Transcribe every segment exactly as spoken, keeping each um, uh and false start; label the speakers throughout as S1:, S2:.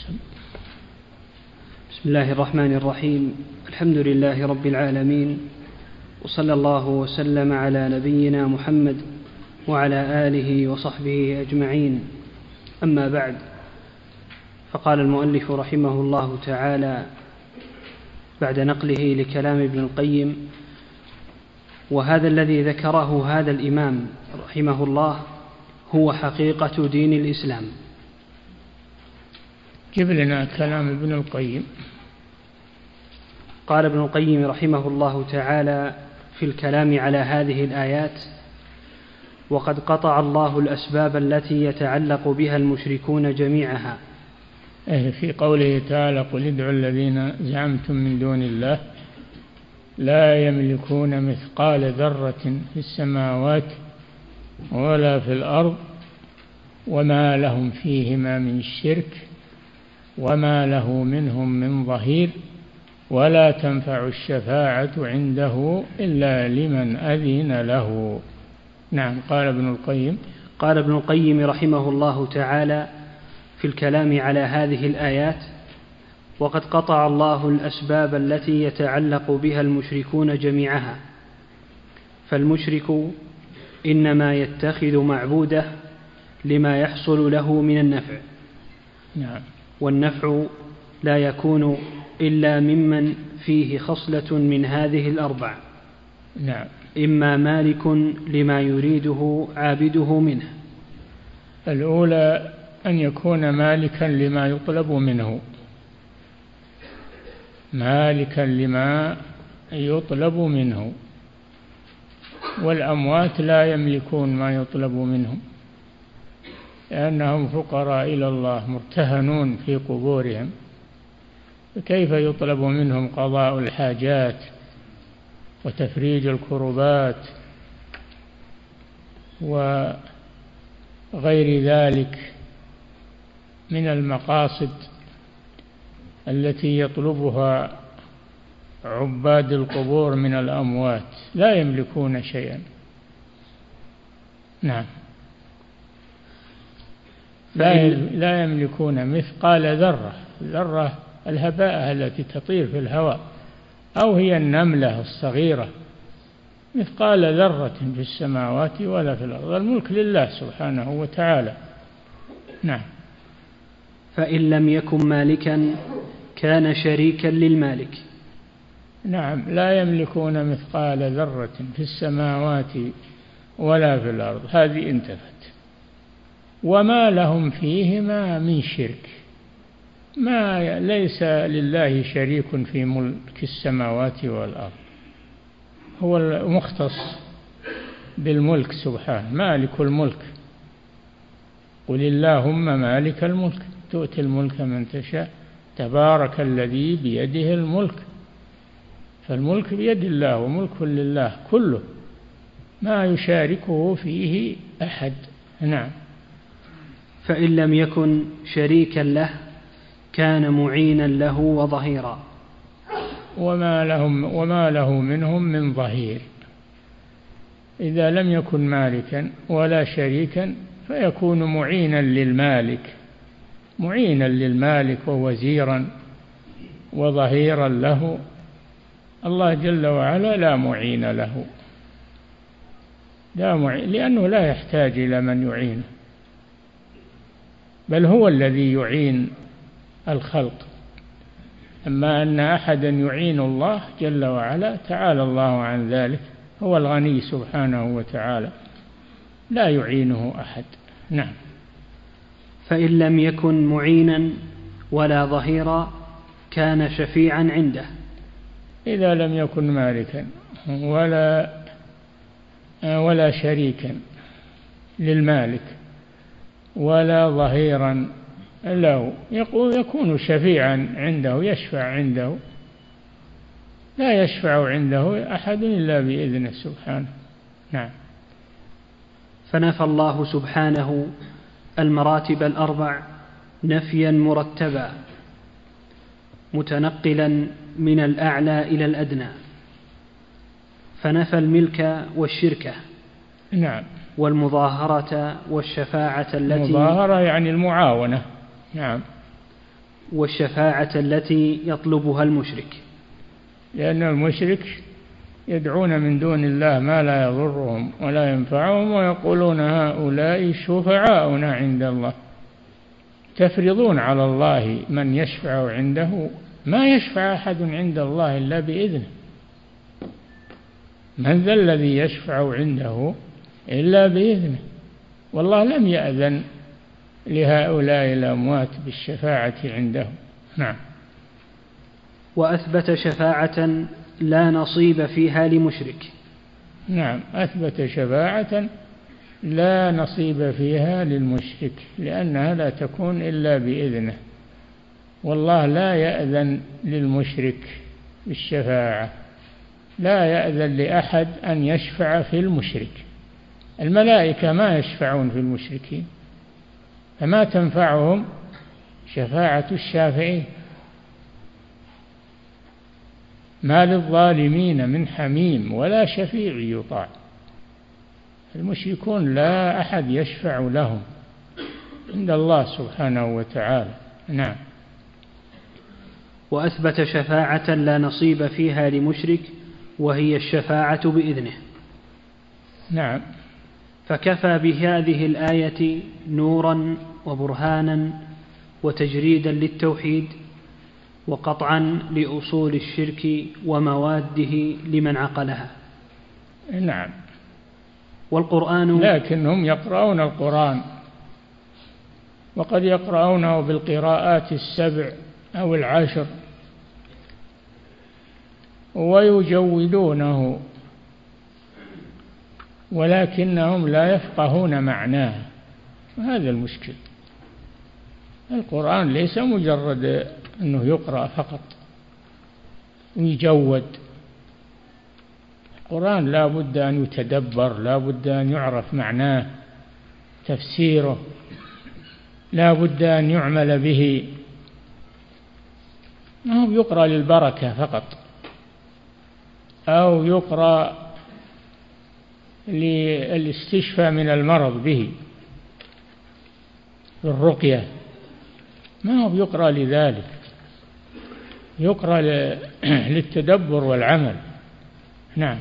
S1: بسم الله الرحمن الرحيم. الحمد لله رب العالمين، وصلى الله وسلم على نبينا محمد وعلى آله وصحبه أجمعين. أما بعد، فقال المؤلف رحمه الله تعالى بعد نقله لكلام ابن القيم: وهذا الذي ذكره هذا الإمام رحمه الله هو حقيقة دين الإسلام.
S2: جب لنا كلام ابن القيم.
S1: قال ابن القيم رحمه الله تعالى في الكلام على هذه الآيات: وقد قطع الله الأسباب التي يتعلق بها المشركون جميعها.
S2: في قوله تعالى: قل ادعوا الذين زعمتم من دون الله لا يملكون مثقال ذرة في السماوات ولا في الأرض وما لهم فيهما من شرك وما له منهم من ظهير ولا تنفع الشفاعة عنده إلا لمن أذن له. نعم. قال ابن القيم
S1: قال ابن القيم رحمه الله تعالى في الكلام على هذه الآيات: وقد قطع الله الأسباب التي يتعلق بها المشركون جميعها. فالمشرك إنما يتخذ معبوده لما يحصل له من النفع.
S2: نعم.
S1: والنفع لا يكون إلا ممن فيه خصلة من هذه الأربع.
S2: نعم.
S1: إما مالك لما يريده عابده منه.
S2: الأولى أن يكون مالكا لما يطلب منه، مالكا لما يطلب منه. والأموات لا يملكون ما يطلب منهم لأنهم فقراء إلى الله مرتهنون في قبورهم، فكيف يطلب منهم قضاء الحاجات وتفريج الكربات وغير ذلك من المقاصد التي يطلبها عباد القبور من الأموات؟ لا يملكون شيئا. نعم. لا لا يملكون مثقال ذرة، ذرة الهباء التي تطير في الهواء، أو هي النملة الصغيرة، مثقال ذرة في السماوات ولا في الأرض. الملك لله سبحانه وتعالى. نعم.
S1: فإن لم يكن مالكا كان شريكا للمالك.
S2: نعم. لا يملكون مثقال ذرة في السماوات ولا في الأرض، هذه انتفت. وما لهم فيهما من شرك، ما ليس لله شريك في ملك السماوات والأرض، هو المختص بالملك سبحانه، مالك الملك. قل اللهم مالك الملك تؤتي الملك من تشاء تبارك الذي بيده الملك. فالملك بيد الله وملك لله كله، ما يشاركه فيه أحد. نعم.
S1: فإن لم يكن شريكا له كان معينا له وظهيرا.
S2: وما لهم وما له منهم من ظهير. إذا لم يكن مالكا ولا شريكا فيكون معينا للمالك، معينا للمالك ووزيرا وظهيرا له. الله جل وعلا لا معين له، لا معين، لأنه لا يحتاج إلى من يعينه، بل هو الذي يعين الخلق. أما أن أحدا يعين الله جل وعلا تعالى الله عن ذلك، هو الغني سبحانه وتعالى، لا يعينه أحد. نعم.
S1: فإن لم يكن معينا ولا ظهيرا كان شفيعا عنده.
S2: إذا لم يكن مالكا ولا ولا شريكا للمالك ولا ظهيرا له يكون شفيعا عنده، يشفع عنده. لا يشفع عنده أحد إلا بإذنه سبحانه. نعم.
S1: فنفى الله سبحانه المراتب الأربع نفيا مرتبا متنقلا من الأعلى إلى الأدنى، فنفى الملك والشركة.
S2: نعم.
S1: والمظاهرة والشفاعة التي
S2: المظاهرة يعني المعاونة. نعم.
S1: والشفاعة التي يطلبها المشرك.
S2: لأن المشرك يدعون من دون الله ما لا يضرهم ولا ينفعهم ويقولون هؤلاء شفعاؤنا عند الله. تفرضون على الله من يشفع عنده، ما يشفع أحد عند الله إلا بإذنه. من ذا الذي يشفع عنده إلا بإذنه، والله لم يأذن لهؤلاء الأموات بالشفاعة عنده. نعم.
S1: وأثبت شفاعة لا نصيب فيها لمشرك.
S2: نعم، أثبت شفاعة لا نصيب فيها للمشرك، لأنها لا تكون إلا بإذنه، والله لا يأذن للمشرك بالشفاعة، لا يأذن لأحد أن يشفع في المشرك. الملائكة ما يشفعون في المشركين، فما تنفعهم شفاعة الشافعين. ما للظالمين من حميم ولا شفيع يطاع. المشركون لا أحد يشفع لهم عند الله سبحانه وتعالى. نعم.
S1: وأثبت شفاعة لا نصيب فيها لمشرك وهي الشفاعة بإذنه.
S2: نعم.
S1: فكفى بهذه الآية نورا وبرهانا وتجريدا للتوحيد وقطعا لأصول الشرك ومواده لمن عقلها.
S2: نعم.
S1: والقرآن،
S2: لكنهم يقرؤون القرآن، وقد يقرؤونه بالقراءات السبع أو العشر ويجودونه، ولكنهم لا يفقهون معناه، وهذا المشكل. القرآن ليس مجرد أنه يقرأ فقط ويجود. القرآن لا بد أن يتدبر، لا بد أن يعرف معناه، تفسيره، لا بد أن يعمل به. ما هو يقرأ للبركة فقط، أو يقرأ للاستشفاء من المرض به بالرقية، ما هو يقرأ لذلك، يقرأ للتدبر والعمل. نعم.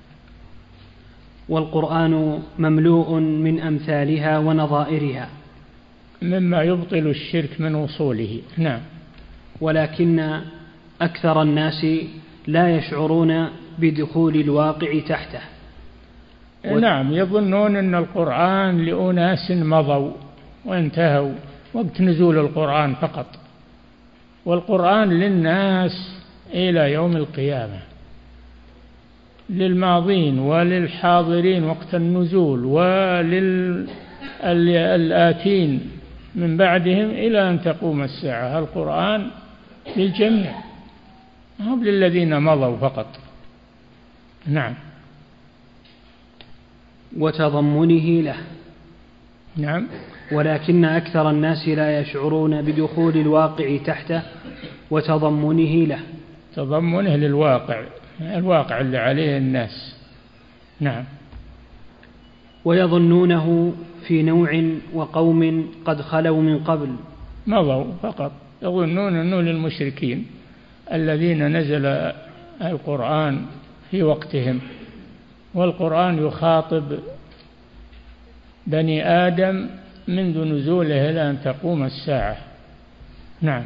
S1: والقرآن مملوء من أمثالها ونظائرها
S2: مما يبطل الشرك من وصوله. نعم.
S1: ولكن أكثر الناس لا يشعرون بدخول الواقع تحته.
S2: نعم، يظنون أن القرآن لأناس مضوا وانتهوا وقت نزول القرآن فقط، والقرآن للناس إلى يوم القيامة، للماضين وللحاضرين وقت النزول وللآتين من بعدهم إلى أن تقوم الساعة. القرآن للجميع، هم للذين مضوا فقط. نعم.
S1: وتضمنه له.
S2: نعم.
S1: ولكن أكثر الناس لا يشعرون بدخول الواقع تحته وتضمنه له.
S2: تضمنه للواقع، الواقع اللي عليه الناس. نعم.
S1: ويظنونه في نوع وقوم قد خلوا من قبل،
S2: مضوا فقط، يظنون أنه للمشركين الذين نزل القرآن في وقتهم، والقرآن يخاطب بني آدم منذ نزوله إلى أن تقوم الساعة. نعم.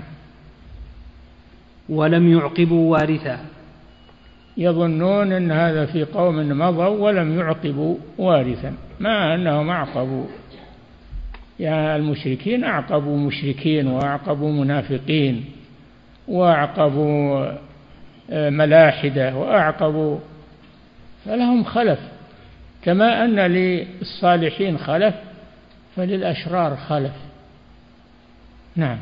S1: ولم يعقبوا وارثا.
S2: يظنون أن هذا في قوم مضوا ولم يعقبوا وارثا، مع أنهم أعقبوا. يعني المشركين أعقبوا مشركين وأعقبوا منافقين وأعقبوا ملاحدة وأعقبوا، فلهم خلف، كما أن للصالحين خلف فللأشرار خلف. نعم.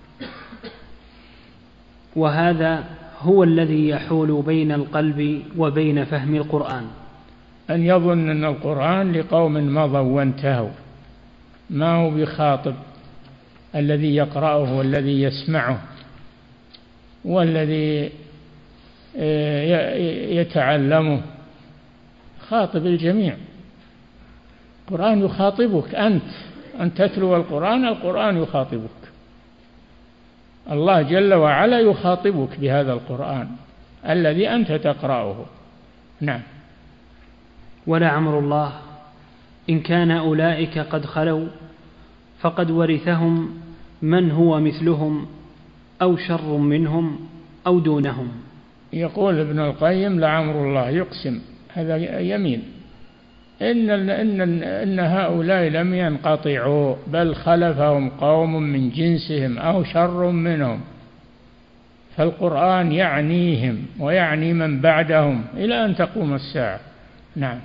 S1: وهذا هو الذي يحول بين القلب وبين فهم القرآن،
S2: أن يظن أن القرآن لقوم مضوا وانتهوا، ما هو بخاطب الذي يقرأه والذي يسمعه والذي يتعلمه، خاطب الجميع. القرآن يخاطبك أنت، أن تتلو القرآن، القرآن يخاطبك. الله جل وعلا يخاطبك بهذا القرآن الذي أنت تقرأه. نعم.
S1: ولعمر الله إن كان أولئك قد خلوا فقد ورثهم من هو مثلهم أو شر منهم أو دونهم.
S2: يقول ابن القيم لعمر الله، يقسم، هذا يمين، إن, إن, إن هؤلاء لم ينقطعوا بل خلفهم قوم من جنسهم أو شر منهم، فالقرآن يعنيهم ويعني من بعدهم إلى أن تقوم الساعة. نعم.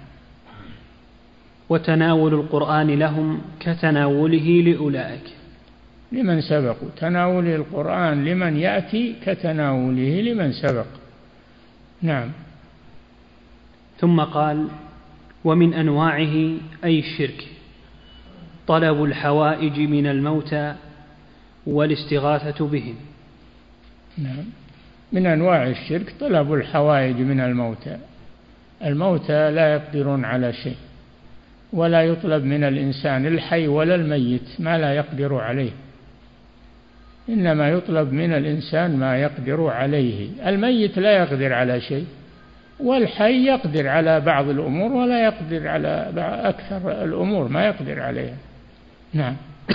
S1: وتناول القرآن لهم كتناوله لأولئك،
S2: لمن سبقوا، تناول القرآن لمن يأتي كتناوله لمن سبق. نعم.
S1: ثم قال: ومن أنواعه أي الشرك طلب الحوائج من الموتى والاستغاثة بهم.
S2: نعم. من أنواع الشرك طلب الحوائج من الموتى. الموتى لا يقدرون على شيء، ولا يطلب من الإنسان الحي ولا الميت ما لا يقدر عليه، إنما يطلب من الإنسان ما يقدر عليه. الميت لا يقدر على شيء، والحي يقدر على بعض الأمور ولا يقدر على أكثر الأمور، ما يقدر عليها. نعم.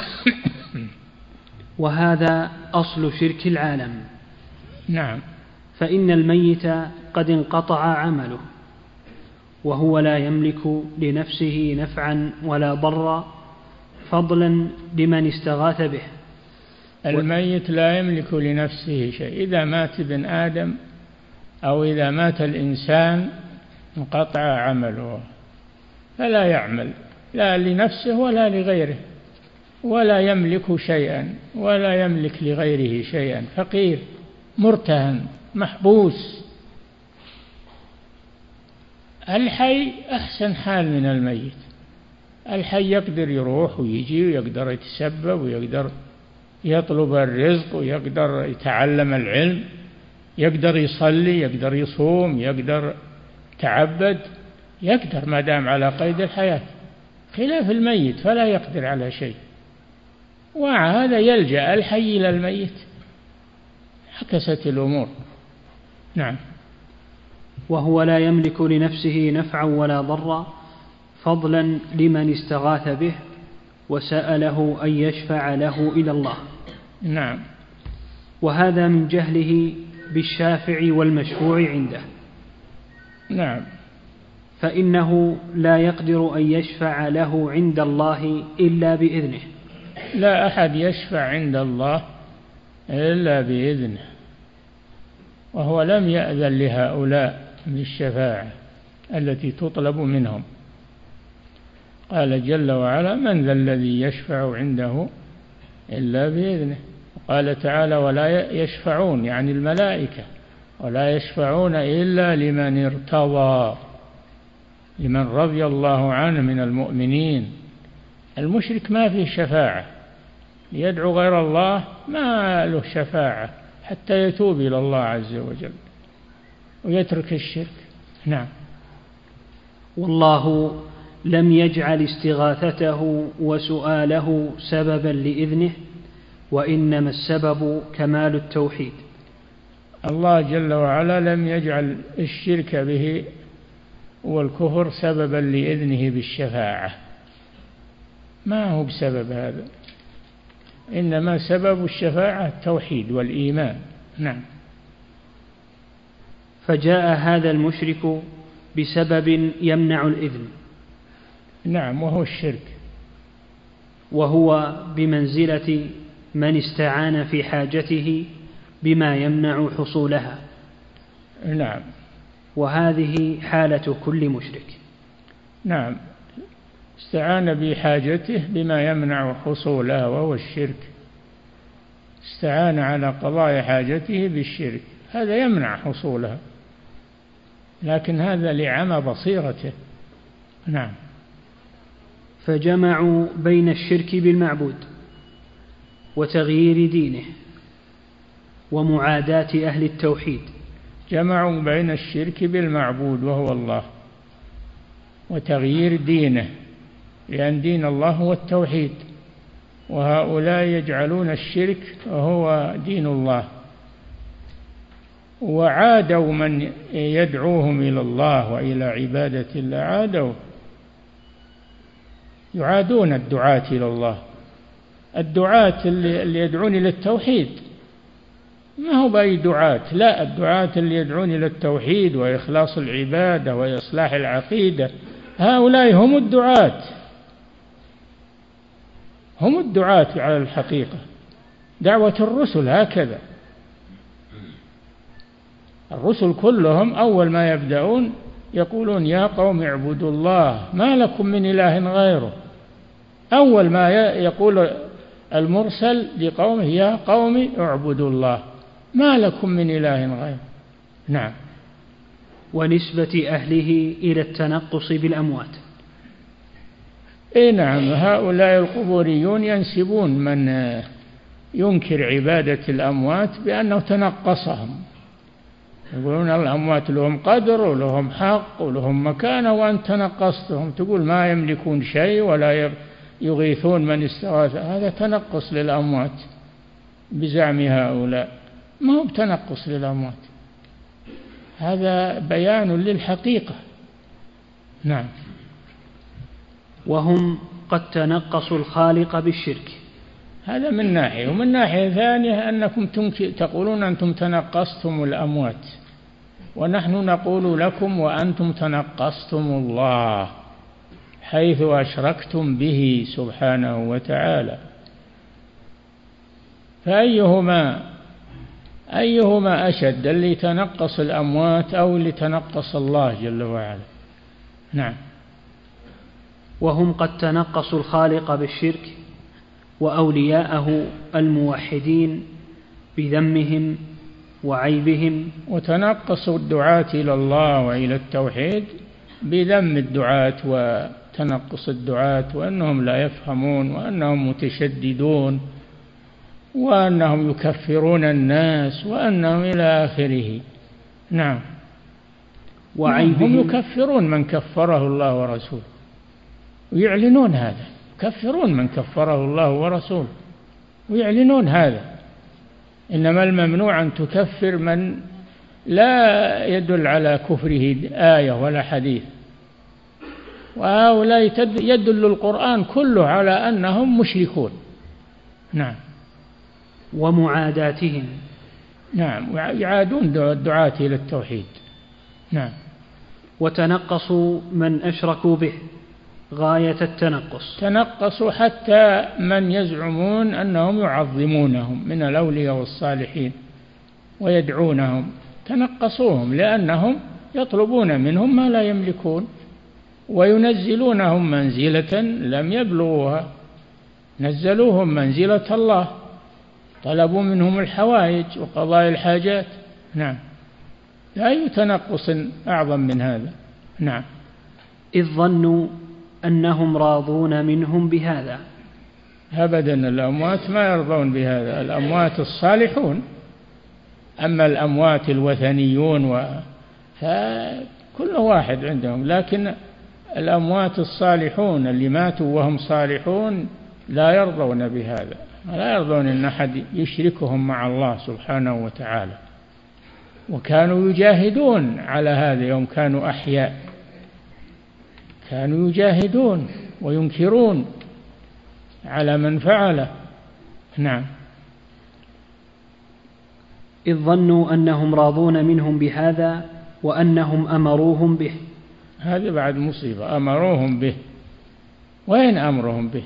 S1: وهذا أصل شرك العالم.
S2: نعم.
S1: فإن الميت قد انقطع عمله وهو لا يملك لنفسه نفعا ولا ضرا، فضلا لمن استغاث به.
S2: الميت لا يملك لنفسه شيء. إذا مات ابن آدم أو إذا مات الإنسان انقطع عمله، فلا يعمل لا لنفسه ولا لغيره، ولا يملك شيئا ولا يملك لغيره شيئا، فقير مرتهن محبوس. الحي أحسن حال من الميت. الحي يقدر يروح ويجي، ويقدر يتسبب، ويقدر يطلب الرزق، ويقدر يتعلم العلم، يقدر يصلي، يقدر يصوم، يقدر يتعبد، يقدر ما دام على قيد الحياة، خلاف الميت فلا يقدر على شيء. ومع هذا يلجأ الحي إلى الميت. عكست الأمور. نعم.
S1: وهو لا يملك لنفسه نفعا ولا ضرا، فضلا لمن استغاث به وسأله أن يشفع له إلى الله.
S2: نعم.
S1: وهذا من جهله بالشافع والمشفوع عنده.
S2: نعم.
S1: فإنه لا يقدر أن يشفع له عند الله إلا بإذنه.
S2: لا أحد يشفع عند الله إلا بإذنه، وهو لم يأذن لهؤلاء بالشفاعة التي تطلب منهم. قال جل وعلا: من ذا الذي يشفع عنده إلا بإذنه. قال تعالى: ولا يشفعون، يعني الملائكة، ولا يشفعون إلا لمن ارتضى، لمن رضي الله عنه من المؤمنين. المشرك ما فيه شفاعة، يدعو غير الله ما له شفاعة حتى يتوب إلى الله عز وجل ويترك الشرك. نعم.
S1: والله لم يجعل استغاثته وسؤاله سببا لإذنه، وإنما السبب كمال التوحيد.
S2: الله جل وعلا لم يجعل الشرك به والكفر سببا لإذنه بالشفاعة، ما هو بسبب هذا، إنما سبب الشفاعة التوحيد والإيمان. نعم.
S1: فجاء هذا المشرك بسبب يمنع الإذن.
S2: نعم. وهو الشرك،
S1: وهو بمنزلة من استعان في حاجته بما يمنع حصولها.
S2: نعم.
S1: وهذه حالة كل مشرك.
S2: نعم. استعان بحاجته بما يمنع حصولها وهو الشرك. استعان على قضاء حاجته بالشرك، هذا يمنع حصولها، لكن هذا لعمى بصيرته. نعم.
S1: فجمعوا بين الشرك بالمعبود وتغيير دينه ومعاداة أهل التوحيد.
S2: جمعوا بين الشرك بالمعبود وهو الله وتغيير دينه، لأن دين الله هو التوحيد، وهؤلاء يجعلون الشرك هو دين الله، وعادوا من يدعوهم إلى الله وإلى عبادة الله، عادوا يعادون الدعاة إلى الله. الدعاة اللي يدعون إلى التوحيد ما هو بأي دعاة، لا، الدعاة اللي يدعون إلى التوحيد وإخلاص العبادة وإصلاح العقيدة، هؤلاء هم الدعاة، هم الدعاة على الحقيقة. دعوة الرسل هكذا، الرسل كلهم أول ما يبدأون يقولون يا قوم اعبدوا الله ما لكم من إله غيره. أول ما يقول المرسل لقومه يا قوم اعبدوا الله ما لكم من إله غيره. نعم.
S1: ونسبة أهله إلى التنقص بالأموات.
S2: إيه نعم، هؤلاء القبوريون ينسبون من ينكر عبادة الأموات بأنه تنقصهم، يقولون الأموات لهم قدر ولهم حق ولهم مكانة وأنت تنقصتهم، تقول ما يملكون شيء ولا يغيثون من استغاث. هذا تنقص للأموات بزعم هؤلاء، ما هو بتنقص للأموات، هذا بيان للحقيقة. نعم.
S1: وهم قد تنقصوا الخالق بالشرك.
S2: هذا من ناحية، ومن ناحية ثانية أنكم تقولون أنتم تنقصتم الأموات، ونحن نقول لكم وأنتم تنقصتم الله حيث أشركتم به سبحانه وتعالى. فأيهما أيهما أشد، اللي تنقص الأموات أو اللي تنقص الله جل وعلا؟ نعم.
S1: وهم قد تنقصوا الخالق بالشرك وأولياءه الموحدين بذمهم وعيبهم،
S2: وتنقصوا الدعاة إلى الله وإلى التوحيد بذم الدعاة وتنقص الدعاة، وأنهم لا يفهمون وأنهم متشددون وأنهم يكفرون الناس وأنهم إلى آخره. نعم. وعيبهم، هم يكفرون من كفره الله ورسوله ويعلنون هذا، يكفرون من كفره الله ورسوله ويعلنون هذا. إنما الممنوع أن تكفر من لا يدل على كفره آية ولا حديث، وهؤلاء يدل القرآن كله على أنهم مشركون. نعم.
S1: ومعاداتهم.
S2: نعم، يعادون الدعاة إلى التوحيد. نعم.
S1: وتنقصوا من أشركوا به غاية التنقص،
S2: تنقصوا حتى من يزعمون أنهم يعظمونهم من الأولياء والصالحين ويدعونهم، تنقصوهم لأنهم يطلبون منهم ما لا يملكون وينزلونهم منزلة لم يبلغوها، نزلوهم منزلة الله، طلبوا منهم الحوائج وقضاء الحاجات. نعم. لا أي تنقص أعظم من هذا. نعم.
S1: إذ ظنوا أنهم راضون منهم بهذا.
S2: أبدا، الأموات ما يرضون بهذا، الأموات الصالحون. أما الأموات الوثنيون و... فكل واحد عندهم، لكن الأموات الصالحون اللي ماتوا وهم صالحون لا يرضون بهذا، لا يرضون أن أحد يشركهم مع الله سبحانه وتعالى. وكانوا يجاهدون على هذا يوم كانوا أحياء، كانوا يجاهدون وينكرون على من فعله. نعم.
S1: إذ ظنوا أنهم راضون منهم بهذا وأنهم أمروهم به.
S2: هذا بعد مصيبة، أمروهم به. وين أمرهم به؟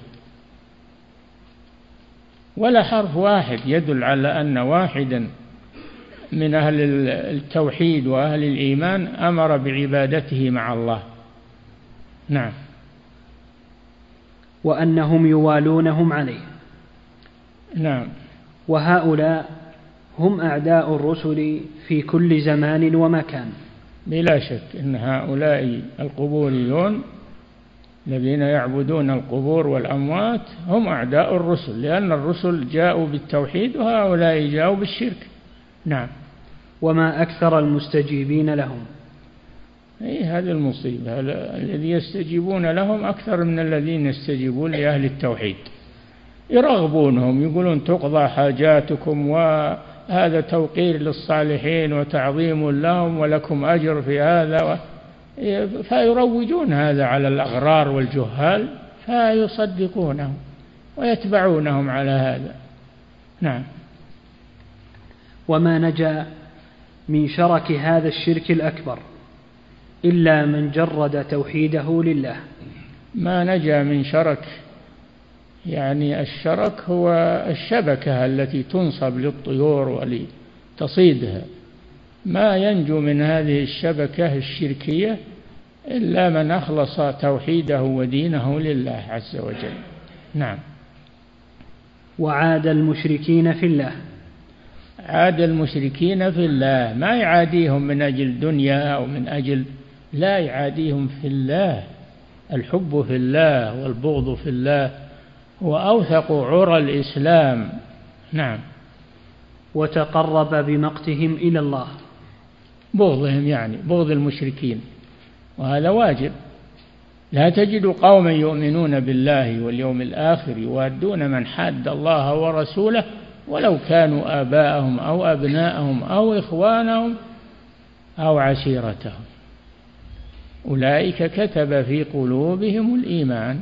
S2: ولا حرف واحد يدل على أن واحدا من أهل التوحيد وأهل الإيمان أمر بعبادته مع الله. نعم.
S1: وأنهم يوالونهم عليه.
S2: نعم.
S1: وهؤلاء هم أعداء الرسل في كل زمان ومكان.
S2: بلا شك أن هؤلاء القبوريون الذين يعبدون القبور والأموات هم أعداء الرسل، لأن الرسل جاءوا بالتوحيد وهؤلاء جاءوا بالشرك. نعم.
S1: وما أكثر المستجيبين لهم.
S2: أي هذه المصيبة، الذي يستجيبون لهم أكثر من الذين يستجيبون لأهل التوحيد. يرغبونهم، يقولون تقضى حاجاتكم وهذا توقير للصالحين وتعظيم لهم ولكم أجر في هذا، فيروجون هذا على الأغرار والجهال فيصدقونهم ويتبعونهم على هذا. نعم.
S1: وما نجا من شرك هذا الشرك الأكبر إلا من جرد توحيده لله.
S2: ما نجا من شرك، يعني الشرك هو الشبكة التي تنصب للطيور ولتصيدها، ما ينجو من هذه الشبكة الشركية إلا من أخلص توحيده ودينه لله عز وجل. نعم.
S1: وعاد المشركين في الله.
S2: عاد المشركين في الله، ما يعاديهم من أجل دنيا أو من أجل، لا، يعاديهم في الله. الحب في الله والبغض في الله هو أوثق عرى الإسلام. نعم.
S1: وتقرب بمقتهم إلى الله.
S2: بغضهم يعني بغض المشركين، وهذا واجب. لا تجد قوما يؤمنون بالله واليوم الآخر يوادون من حاد الله ورسوله ولو كانوا آباءهم أو أبناءهم أو إخوانهم أو عشيرتهم، أولئك كتب في قلوبهم الإيمان.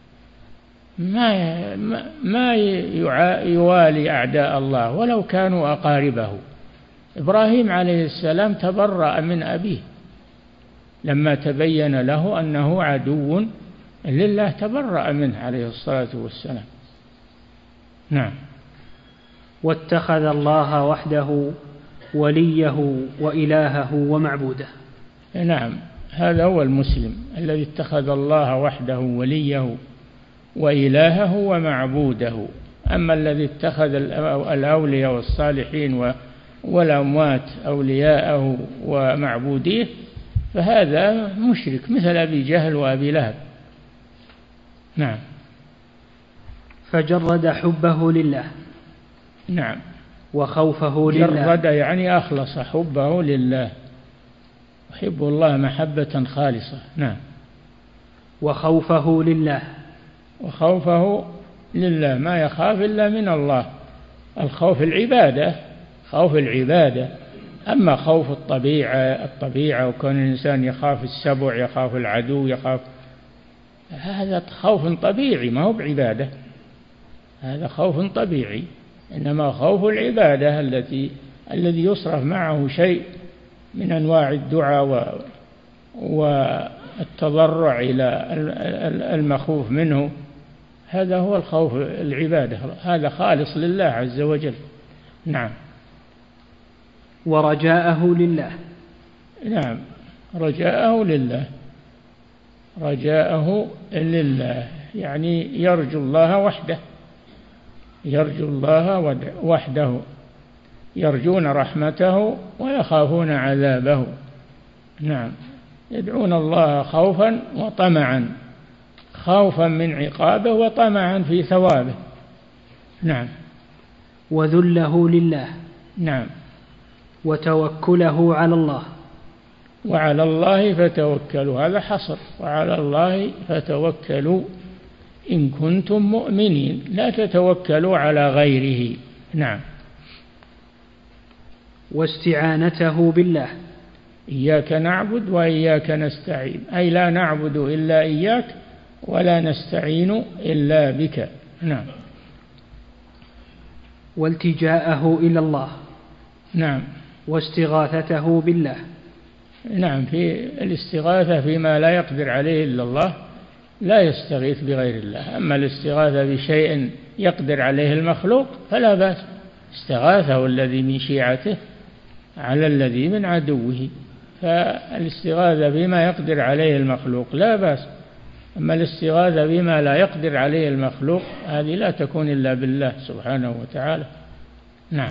S2: ما ما يوالي أعداء الله ولو كانوا أقاربه. إبراهيم عليه السلام تبرأ من أبيه لما تبين له أنه عدو لله، تبرأ منه عليه الصلاة والسلام. نعم.
S1: واتخذ الله وحده وليه وإلهه ومعبوده.
S2: نعم، هذا هو المسلم الذي اتخذ الله وحده وليه وإلهه ومعبوده. أما الذي اتخذ الأولياء والصالحين والأموات أولياءه ومعبوديه فهذا مشرك مثل أبي جهل وأبي لهب. نعم.
S1: فجرد حبه لله.
S2: نعم.
S1: وخوفه لله.
S2: جرد يعني أخلص حبه لله، يحب الله محبة خالصة. نعم.
S1: وخوفه لله.
S2: وخوفه لله، ما يخاف إلا من الله. الخوف العبادة، خوف العبادة. أما خوف الطبيعة الطبيعة وكون الإنسان يخاف السبع، يخاف العدو، يخاف، هذا خوف طبيعي ما هو بعبادة، هذا خوف طبيعي. إنما خوف العبادة التي الذي يصرف معه شيء من أنواع الدعاء والتضرع إلى المخوف منه، هذا هو الخوف العبادة، هذا خالص لله عز وجل. نعم.
S1: ورجاءه لله.
S2: نعم، رجاءه لله، رجاءه لله يعني يرجو الله وحده، يرجو الله وحده، يرجون رحمته ويخافون عذابه. نعم، يدعون الله خوفا وطمعا، خوفا من عقابه وطمعا في ثوابه. نعم.
S1: وذله لله.
S2: نعم.
S1: وتوكله على الله.
S2: وعلى الله فتوكلوا، هذا حصر، وعلى الله فتوكلوا إن كنتم مؤمنين، لا تتوكلوا على غيره. نعم.
S1: واستعانته بالله.
S2: إياك نعبد وإياك نستعين، أي لا نعبد إلا إياك ولا نستعين إلا بك. نعم.
S1: والتجاءه إلى الله.
S2: نعم.
S1: واستغاثته بالله.
S2: نعم، في الاستغاثة فيما لا يقدر عليه إلا الله لا يستغيث بغير الله. أما الاستغاثة بشيء يقدر عليه المخلوق فلا بأس، استغاثه الذي من شيعته على الذي من عدوه، فالاستغاثة بما يقدر عليه المخلوق لا بأس. أما الاستغاثة بما لا يقدر عليه المخلوق هذه لا تكون إلا بالله سبحانه وتعالى. نعم.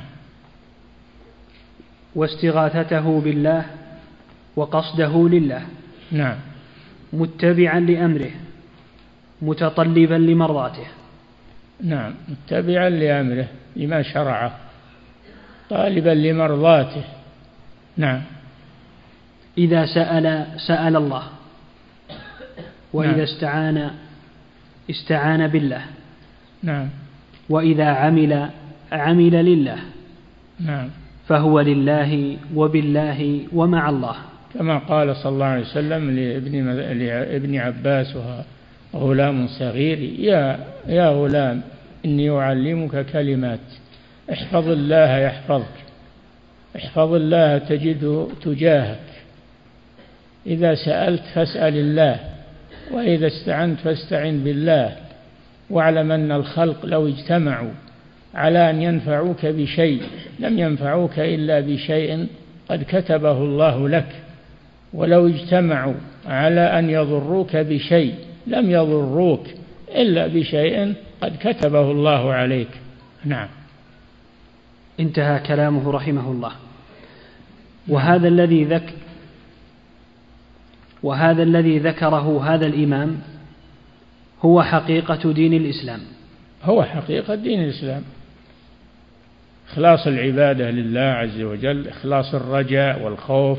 S1: واستغاثته بالله وقصده لله.
S2: نعم.
S1: متبعا لأمره متطلبا لمرضاته.
S2: نعم، متبعا لأمره لما شرعه طالبا لمرضاته. نعم.
S1: إذا سأل سأل الله، وإذا
S2: نعم.
S1: استعان استعان بالله.
S2: نعم.
S1: وإذا عمل عمل لله.
S2: نعم.
S1: فهو لله وبالله ومع الله،
S2: كما قال صلى الله عليه وسلم لابن لابن عباس وغلام صغير: يا يا غلام إني أعلمك كلمات، احفظ الله يحفظك، احفظ الله تجده تجاهك، إذا سألت فاسأل الله، وإذا استعنت فاستعن بالله، واعلم أن الخلق لو اجتمعوا على أن ينفعوك بشيء لم ينفعوك إلا بشيء قد كتبه الله لك، ولو اجتمعوا على أن يضروك بشيء لم يضروك إلا بشيء قد كتبه الله عليك. نعم.
S1: انتهى كلامه رحمه الله. وهذا الذي ذك وهذا الذي ذكره هذا الإمام هو حقيقة دين الإسلام.
S2: هو حقيقة دين الإسلام، إخلاص العبادة لله عز وجل، إخلاص الرجاء والخوف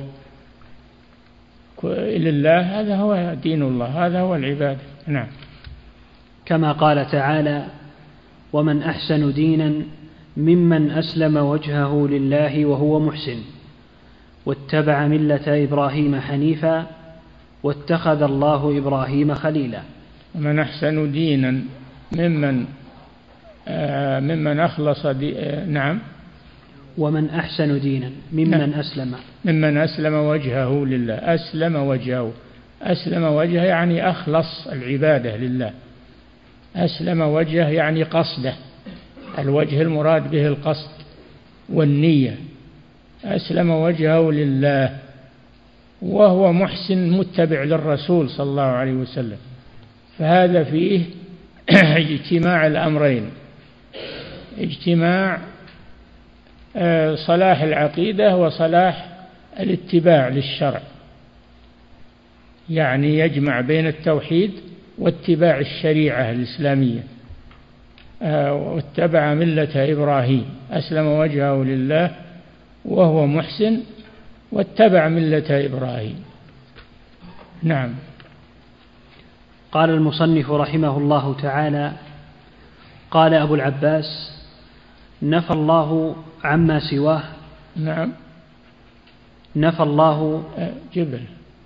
S2: لله، هذا هو دين الله، هذا هو العبادة. نعم.
S1: كما قال تعالى: ومن أحسن دينا ممن أسلم وجهه لله وهو محسن واتبع ملة إبراهيم حنيفا واتخذ الله إبراهيم خليلا.
S2: ومن أحسن دينا ممن آه ممن أخلص دي آه نعم.
S1: ومن أحسن دينا ممن نعم. أسلم
S2: ممن أسلم وجهه لله. أسلم وجهه، أسلم وجهه يعني أخلص العبادة لله. أسلم وجهه يعني قصده، الوجه المراد به القصد والنية. أسلم وجهه لله وهو محسن متبع للرسول صلى الله عليه وسلم، فهذا فيه اجتماع الأمرين، اجتماع صلاح العقيدة وصلاح الاتباع للشرع، يعني يجمع بين التوحيد واتباع الشريعة الإسلامية. واتبع ملة إبراهيم، أسلم وجهه لله وهو محسن واتبع ملة إبراهيم. نعم.
S1: قال المصنف رحمه الله تعالى: قال أبو العباس: نفى الله عما سواه.
S2: نعم.
S1: نفى الله
S2: جبل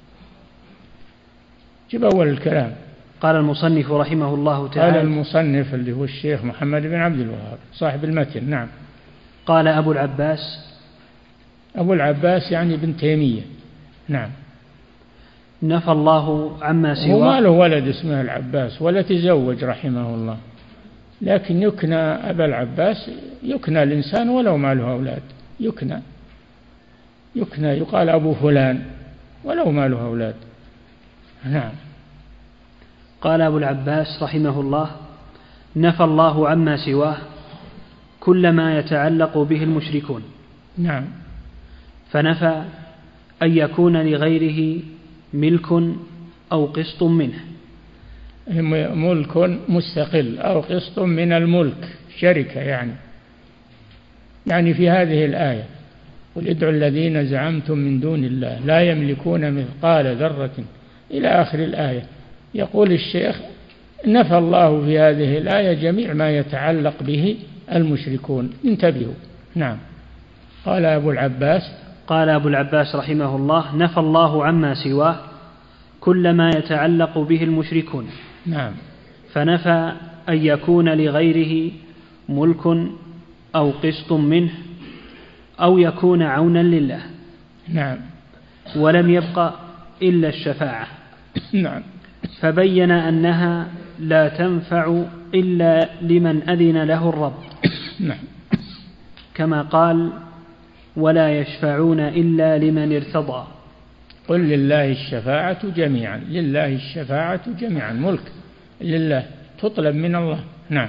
S2: جب أول الكلام.
S1: قال المصنف رحمه الله تعالى.
S2: قال المصنف اللي هو الشيخ محمد بن عبد الوهاب صاحب المتن. نعم.
S1: قال أبو العباس.
S2: أبو العباس يعني ابن تيمية. نعم.
S1: نفى الله عما سواه.
S2: هو ما له ولد اسمه العباس ولا تزوج رحمه الله، لكن يكنى أبا العباس، يكنى الإنسان ولو ما له أولاد، يكنى يكنى يقال أبو فلان ولو ما له أولاد. نعم.
S1: قال أبو العباس رحمه الله: نفى الله عما سواه كل ما يتعلق به المشركون.
S2: نعم.
S1: فنفى أن يكون لغيره ملك أو قسط منه،
S2: ملك مستقل أو قسط من الملك، شركة يعني. يعني في هذه الآية: قل ادعوا الذين زعمتم من دون الله لا يملكون مثقال ذرة إلى آخر الآية. يقول الشيخ: نفى الله في هذه الآية جميع ما يتعلق به المشركون، انتبهوا. نعم. قال أبو العباس.
S1: قال أبو العباس رحمه الله: نفى الله عما سواه كل ما يتعلق به المشركون.
S2: نعم.
S1: فنفى أن يكون لغيره ملك أو قسط منه أو يكون عونا لله.
S2: نعم.
S1: ولم يبق إلا الشفاعة.
S2: نعم.
S1: فبين أنها لا تنفع إلا لمن أذن له الرب.
S2: نعم.
S1: كما قال: ولا يشفعون إلا لمن ارتضى.
S2: قل لله الشفاعة جميعا، لله الشفاعة جميعا، ملك لله، تطلب من الله. نعم.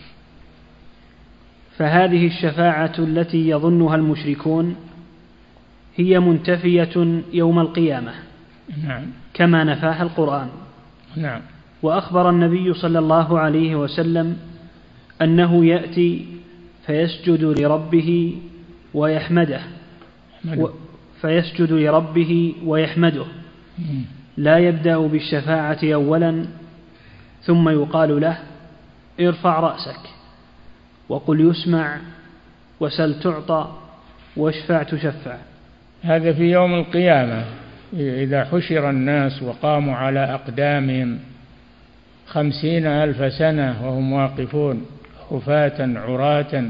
S1: فهذه الشفاعة التي يظنها المشركون هي منتفية يوم القيامة.
S2: نعم.
S1: كما نفاها القرآن.
S2: نعم.
S1: وأخبر النبي صلى الله عليه وسلم أنه يأتي فيسجد لربه ويحمده و فيسجد لربه ويحمده، لا يبدأ بالشفاعة أولا ثم يقال له: ارفع رأسك، وقل يسمع وسل تعطى واشفع تشفع.
S2: هذا في يوم القيامة إذا حشر الناس وقاموا على أقدامهم خمسين ألف سنة وهم واقفون حفاة عراة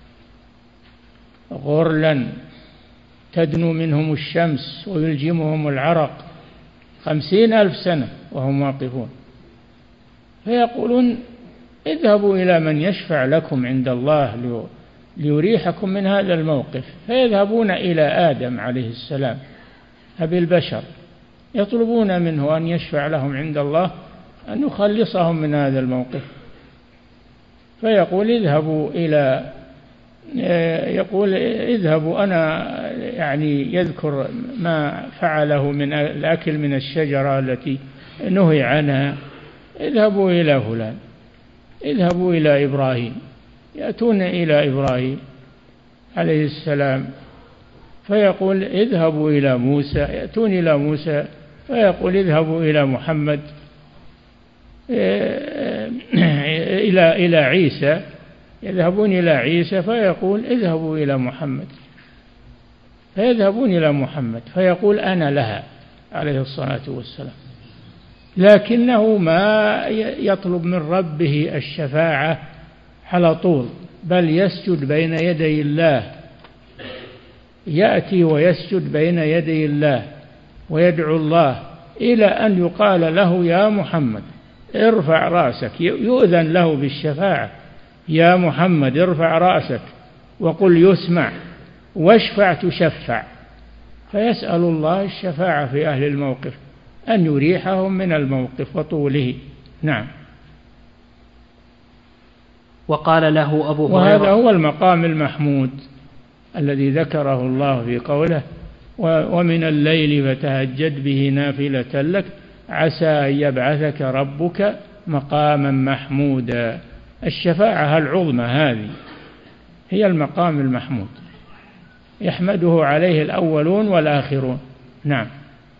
S2: غرلا تدنو منهم الشمس ويلجمهم العرق، خمسين ألف سنة وهم واقفون، فيقولون اذهبوا إلى من يشفع لكم عند الله ليريحكم من هذا الموقف، فيذهبون إلى آدم عليه السلام أبي البشر يطلبون منه أن يشفع لهم عند الله أن يخلصهم من هذا الموقف، فيقول اذهبوا إلى يقول اذهبوا أنا يعني يذكر ما فعله من الأكل من الشجرة التي نهي عنها، اذهبوا إلى فلان، اذهبوا إلى إبراهيم، يأتون إلى إبراهيم عليه السلام فيقول اذهبوا إلى موسى، يأتون إلى موسى فيقول اذهبوا إلى محمد، إلى إلى عيسى، يذهبون إلى عيسى فيقول اذهبوا إلى محمد، فيذهبون إلى محمد فيقول أنا لها عليه الصلاة والسلام، لكنه ما يطلب من ربه الشفاعة على طول، بل يسجد بين يدي الله، يأتي ويسجد بين يدي الله ويدعو الله إلى أن يقال له يا محمد ارفع رأسك، يؤذن له بالشفاعة، يا محمد ارفع رأسك وقل يسمع واشفع تشفع، فيسأل الله الشفاعة في أهل الموقف أن يريحهم من الموقف وطوله. نعم.
S1: وقال له أبو هريرة،
S2: وهذا هو المقام المحمود الذي ذكره الله في قوله ومن الليل فتهجد به نافلة لك عسى أن يبعثك ربك مقاما محمودا. الشفاعة العظمى هذه هي المقام المحمود يحمده عليه الأولون والآخرون. نعم.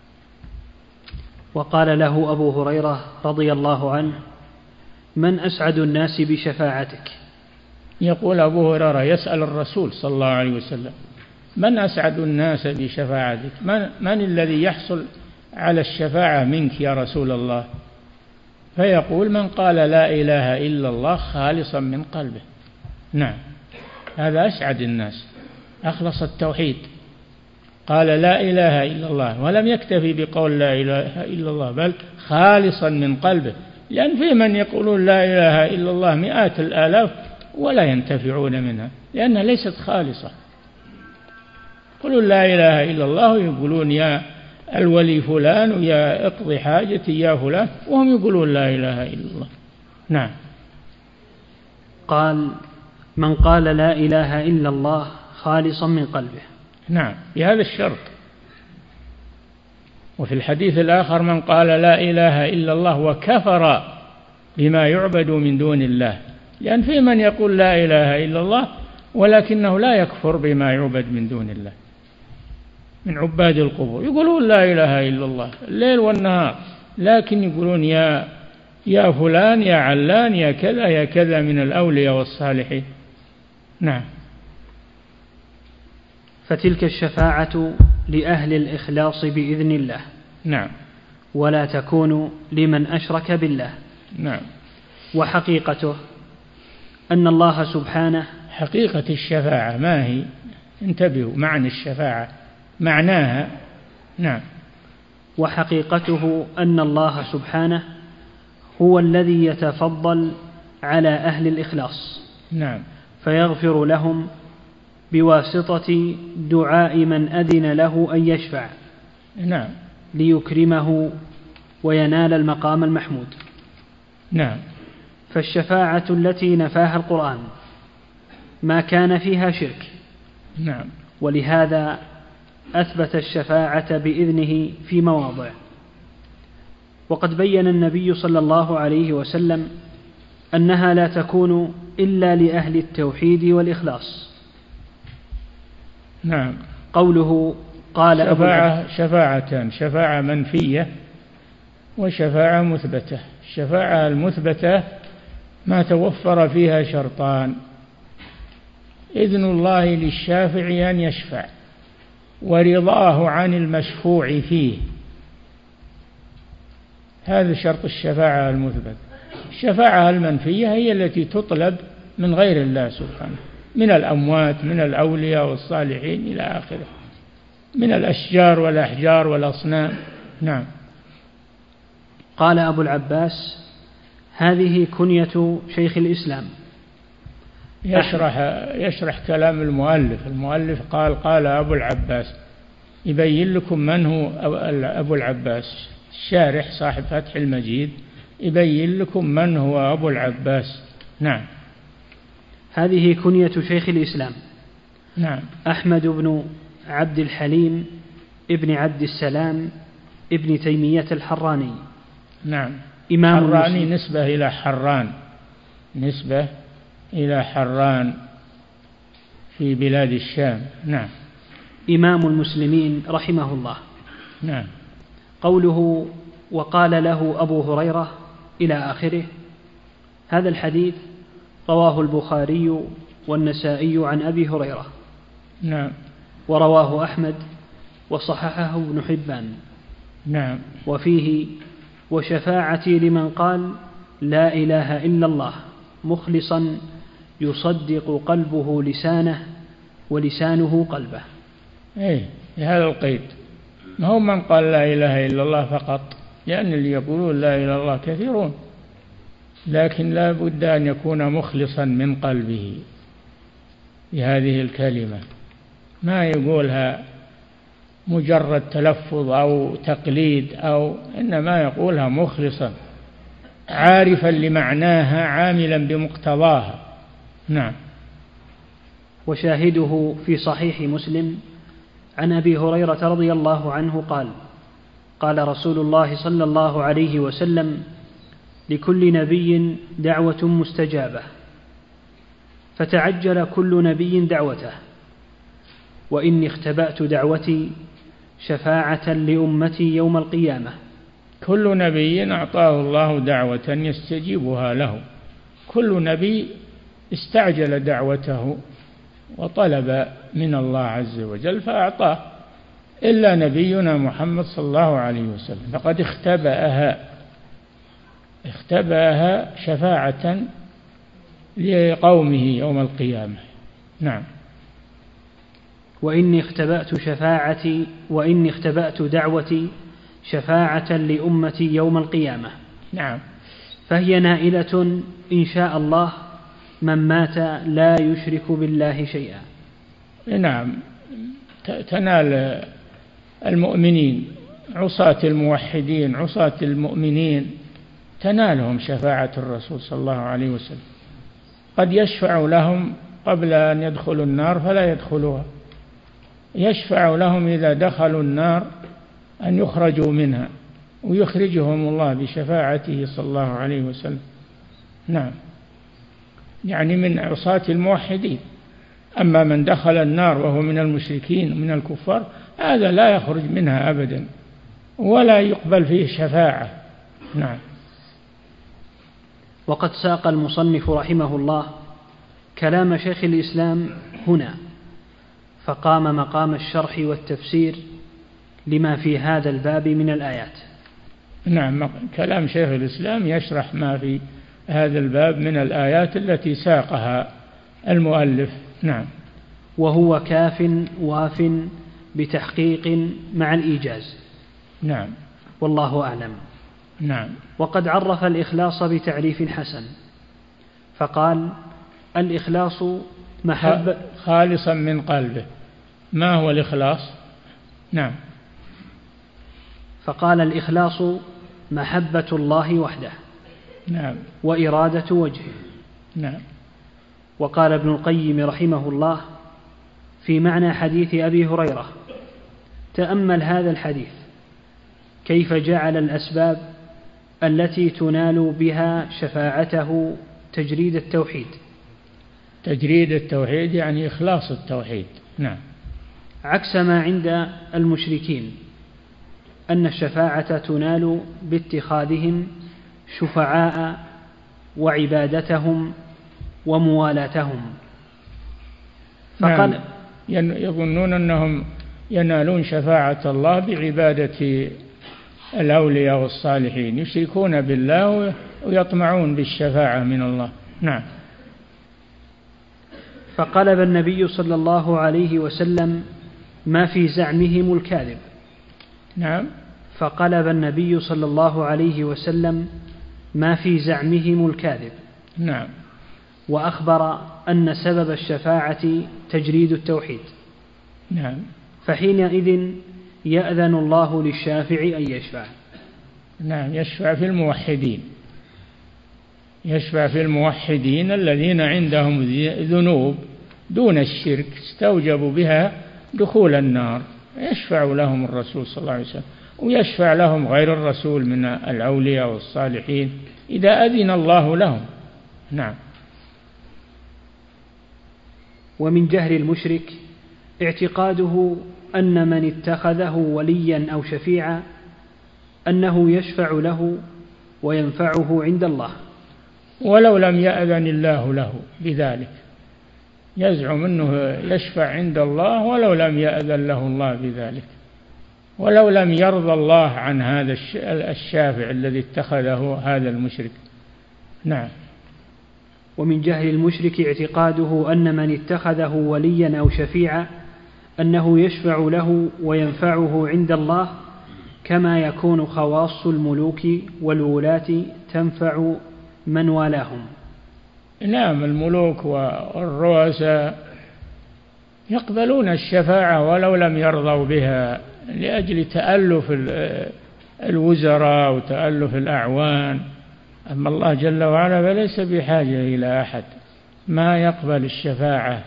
S1: وقال له أبو هريرة رضي الله عنه من أسعد الناس بشفاعتك؟
S2: يقول أبو هريرة يسأل الرسول صلى الله عليه وسلم من أسعد الناس بشفاعتك، من, من الذي يحصل على الشفاعة منك يا رسول الله؟ فيقول من قال لا إله إلا الله خالصا من قلبه. نعم، هذا أسعد الناس، أخلص التوحيد، قال لا إله إلا الله ولم يكتفي بقول لا إله إلا الله بل خالصا من قلبه، لأن في من يقولون لا إله إلا الله مئات الآلاف ولا ينتفعون منها لأنها ليست خالصة. يقولون لا إله إلا الله ويقولون يا الولي فلان ويا اقضي حاجتي يا فلان وهم يقولون لا إله إلا الله. نعم.
S1: قال من قال لا إله إلا الله خالصا من قلبه.
S2: نعم، بهذا الشرط. وفي الحديث الآخر من قال لا إله إلا الله وكفر بما يعبد من دون الله، لأن في من يقول لا إله إلا الله ولكنه لا يكفر بما يعبد من دون الله من عباد القبور، يقولون لا إله إلا الله الليل والنهار، لكن يقولون يا يا فلان يا علان يا كذا يا كذا من الأولياء والصالحين. نعم.
S1: فتلك الشفاعة لأهل الإخلاص بإذن الله.
S2: نعم.
S1: ولا تكون لمن أشرك بالله.
S2: نعم.
S1: وحقيقته أن الله سبحانه،
S2: حقيقة الشفاعة ما هي؟ انتبهوا، معنى الشفاعة معناها. نعم.
S1: وحقيقته أن الله سبحانه هو الذي يتفضل على أهل الإخلاص.
S2: نعم.
S1: فيغفر لهم بواسطة دعاء من أذن له أن يشفع.
S2: نعم.
S1: ليكرمه وينال المقام المحمود.
S2: نعم.
S1: فالشفاعة التي نفاها القرآن ما كان فيها شرك.
S2: نعم.
S1: ولهذا أثبت الشفاعة بإذنه في مواضع. وقد بين النبي صلى الله عليه وسلم أنها لا تكون إلا لأهل التوحيد والإخلاص.
S2: نعم.
S1: قوله قال
S2: شفاعة شفاعتان، شفاعة منفية وشفاعة مثبتة. الشفاعة المثبتة ما توفر فيها شرطان: إذن الله للشافع أن يشفع، ورضاه عن المشفوع فيه. هذا شرط الشفاعة المثبت. الشفاعة المنفية هي التي تطلب من غير الله سبحانه، من الأموات، من الأولياء والصالحين إلى آخره، من الأشجار والأحجار والأصنام. نعم.
S1: قال أبو العباس: هذه كنية شيخ الإسلام.
S2: يشرح, يشرح كلام المؤلف. المؤلف قال قال أبو العباس، يبين لكم من هو أبو العباس. الشارح صاحب فتح المجيد يبين لكم من هو أبو العباس. نعم.
S1: هذه كنية شيخ الإسلام.
S2: نعم.
S1: أحمد بن عبد الحليم ابن عبد السلام ابن تيمية الحراني.
S2: نعم.
S1: إمام
S2: حراني نسبة إلى حران، نسبة إلى حران في بلاد الشام. نعم.
S1: إمام المسلمين رحمه الله.
S2: نعم.
S1: قوله وقال له أبو هريرة إلى آخره، هذا الحديث رواه البخاري والنسائي عن أبي هريرة.
S2: نعم.
S1: ورواه أحمد وصححه ابن حبان.
S2: نعم.
S1: وفيه: وشفاعتي لمن قال لا إله إلا الله مخلصا يصدق قلبه لسانه ولسانه قلبه.
S2: إيه، هذا القيد. ما هو من قال لا إله إلا الله فقط، لأن اللي يقولون لا إله إلا الله كثيرون، لكن لا بد أن يكون مخلصا من قلبه بهذه الكلمة، ما يقولها مجرد تلفظ أو تقليد، أو إنما يقولها مخلصا عارفا لمعناها عاملا بمقتضاها. نعم.
S1: وشاهده في صحيح مسلم عن أبي هريرة رضي الله عنه قال: قال رسول الله صلى الله عليه وسلم: لكل نبي دعوة مستجابة، فتعجل كل نبي دعوته، وإني اختبأت دعوتي شفاعة لأمتي يوم القيامة.
S2: كل نبي أعطاه الله دعوة يستجيبها له، كل نبي استعجل دعوته وطلب من الله عز وجل فأعطاه، إلا نبينا محمد صلى الله عليه وسلم فقد اختبأها اختبأها شفاعة لقومه يوم القيامة. نعم.
S1: وإني اختبأت شفاعتي وإني اختبأت دعوتي شفاعة لأمتي يوم القيامة.
S2: نعم.
S1: فهي نائلة إن شاء الله من مات لا يشرك بالله شيئا.
S2: نعم، تنال المؤمنين، عصاة الموحدين، عصاة المؤمنين، تنالهم شفاعة الرسول صلى الله عليه وسلم. قد يشفع لهم قبل أن يدخلوا النار فلا يدخلوها، يشفع لهم إذا دخلوا النار أن يخرجوا منها، ويخرجهم الله بشفاعته صلى الله عليه وسلم. نعم، يعني من عصاة الموحدين. أما من دخل النار وهو من المشركين ومن الكفار هذا لا يخرج منها أبدا ولا يقبل فيه شفاعة. نعم.
S1: وقد ساق المصنف رحمه الله كلام شيخ الإسلام هنا، فقام مقام الشرح والتفسير لما في هذا الباب من الآيات.
S2: نعم، كلام شيخ الإسلام يشرح ما في هذا الباب من الآيات التي ساقها المؤلف. نعم.
S1: وهو كاف واف بتحقيق مع الإيجاز.
S2: نعم.
S1: والله أعلم.
S2: نعم.
S1: وقد عرف الإخلاص بتعريف حسن فقال: الإخلاص محبة
S2: خالصا من قلبه. ما هو الإخلاص؟ نعم.
S1: فقال: الإخلاص محبة الله وحده.
S2: نعم.
S1: وإرادة وجهه.
S2: نعم.
S1: وقال ابن القيم رحمه الله في معنى حديث أبي هريرة: تأمل هذا الحديث كيف جعل الأسباب التي تنال بها شفاعته تجريد التوحيد.
S2: تجريد التوحيد يعني إخلاص التوحيد. نعم.
S1: عكس ما عند المشركين أن الشفاعة تنال باتخاذهم شفعاء وعبادتهم وموالاتهم.
S2: فقال نعم. يظنون أنهم ينالون شفاعة الله بعبادة الأولياء والصالحين، يشركون بالله ويطمعون بالشفاعة من الله. نعم.
S1: فقلب النبي صلى الله عليه وسلم ما في زعمهم الكاذب.
S2: نعم.
S1: فقلب النبي صلى الله عليه وسلم ما في زعمهم الكاذب.
S2: نعم.
S1: وأخبر أن سبب الشفاعة تجريد التوحيد.
S2: نعم.
S1: فحينئذ يأذن الله للشافع أن يشفع.
S2: نعم، يشفع في الموحدين، يشفع في الموحدين الذين عندهم ذنوب دون الشرك استوجبوا بها دخول النار، يشفع لهم الرسول صلى الله عليه وسلم، ويشفع لهم غير الرسول من الأولياء والصالحين إذا أذن الله لهم. نعم.
S1: ومن جهل المشرك اعتقاده أن من اتخذه وليا أو شفيعا أنه يشفع له وينفعه عند الله
S2: ولو لم يأذن الله له بذلك، يزعم أنه يشفع عند الله ولو لم يأذن له الله بذلك، ولو لم يرضى الله عن هذا الشافع الذي اتخذه هذا المشرك. نعم.
S1: ومن جهل المشرك اعتقاده أن من اتخذه وليا أو شفيعا أنه يشفع له وينفعه عند الله كما يكون خواص الملوك والولاة تنفع من والاهم.
S2: نعم، الملوك والرؤساء يقبلون الشفاعة ولو لم يرضوا بها لأجل تألف الوزراء وتألف الأعوان، أما الله جل وعلا فليس بحاجة إلى أحد، ما يقبل الشفاعة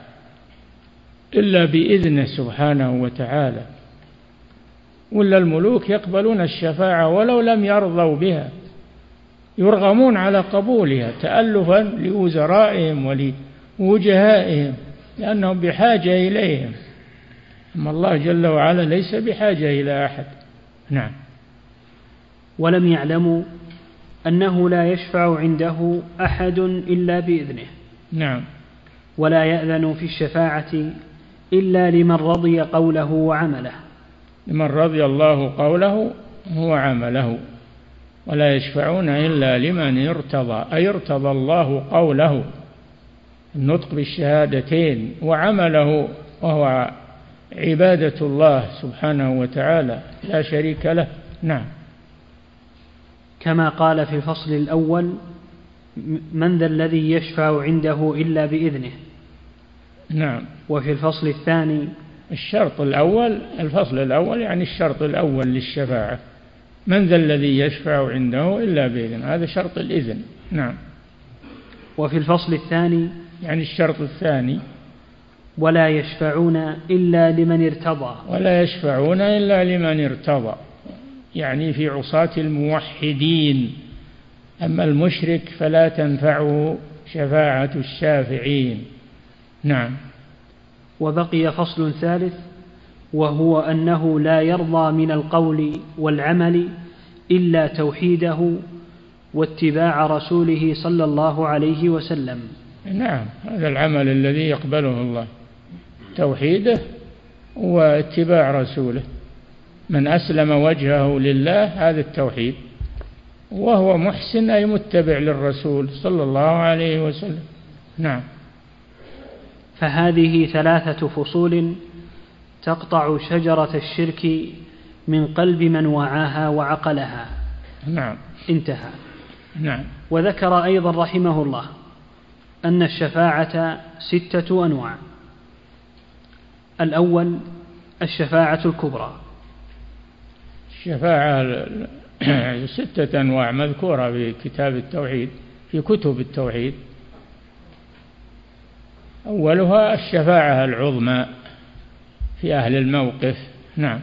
S2: إلا بإذنه سبحانه وتعالى، ولا الملوك يقبلون الشفاعة ولو لم يرضوا بها، يرغمون على قبولها تألفا لوزرائهم ولوجهائهم لأنهم بحاجة إليهم، أما الله جل وعلا ليس بحاجة إلى أحد. نعم.
S1: ولم يعلموا أنه لا يشفع عنده أحد إلا بإذنه.
S2: نعم.
S1: ولا يأذن في الشفاعة إلا لمن رضي قوله وعمله،
S2: لمن رضي الله قوله وعمله، ولا يشفعون إلا لمن ارتضى، أي ارتضى الله قوله، النطق بالشهادتين، وعمله وهو عبادة الله سبحانه وتعالى لا شريك له. نعم.
S1: كما قال في الفصل الأول: من ذا الذي يشفع عنده إلا بإذنه.
S2: نعم.
S1: وفي الفصل الثاني
S2: الشرط الأول، الفصل الأول يعني الشرط الأول للشفاعة، من ذا الذي يشفع عنده إلا بإذن، هذا شرط الإذن. نعم.
S1: وفي الفصل الثاني
S2: يعني الشرط الثاني:
S1: ولا يشفعون إلا لمن ارتضى.
S2: ولا يشفعون إلا لمن ارتضى، يعني في عصاة الموحدين، أما المشرك فلا تنفعه شفاعة الشافعين. نعم.
S1: وبقي فصل ثالث، وهو أنه لا يرضى من القول والعمل إلا توحيده واتباع رسوله صلى الله عليه وسلم.
S2: نعم، هذا العمل الذي يقبله الله، توحيده واتباع رسوله، من أسلم وجهه لله هذا التوحيد، وهو محسن أي متبع للرسول صلى الله عليه وسلم. نعم.
S1: فهذه ثلاثة فصول تقطع شجرة الشرك من قلب من وعاها وعقلها.
S2: نعم.
S1: انتهى.
S2: نعم.
S1: وذكر أيضا رحمه الله أن الشفاعة ستة أنواع. الأول الشفاعة الكبرى.
S2: الشفاعة ستة أنواع مذكورة في كتاب التوحيد، في كتب التوحيد. أولها الشفاعة العظمى في أهل الموقف. نعم.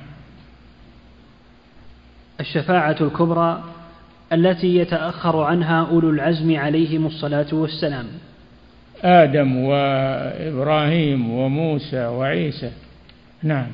S1: الشفاعة الكبرى التي يتأخر عنها أولو العزم عليهم الصلاة والسلام،
S2: آدم وإبراهيم وموسى وعيسى. نعم.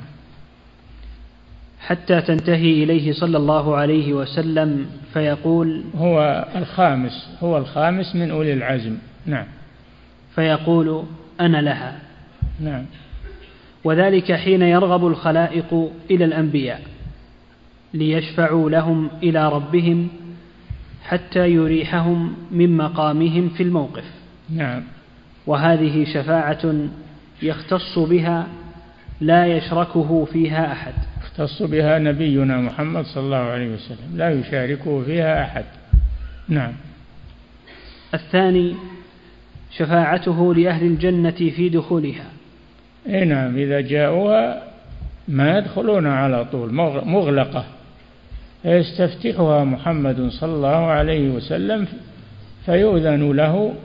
S1: حتى تنتهي إليه صلى الله عليه وسلم فيقول:
S2: هو الخامس، هو الخامس من أولي العزم. نعم.
S1: فيقول: أنا لها.
S2: نعم.
S1: وذلك حين يرغب الخلائق إلى الأنبياء ليشفعوا لهم إلى ربهم حتى يريحهم من مقامهم في الموقف.
S2: نعم.
S1: وهذه شفاعة يختص بها لا يشركه فيها أحد.
S2: يختص بها نبينا محمد صلى الله عليه وسلم، لا يشاركه فيها أحد. نعم.
S1: الثاني شفاعته لأهل الجنة في دخولها.
S2: إيه نعم، إذا جاءوها ما يدخلون على طول، مغلقة، يستفتحها محمد صلى الله عليه وسلم فيؤذن له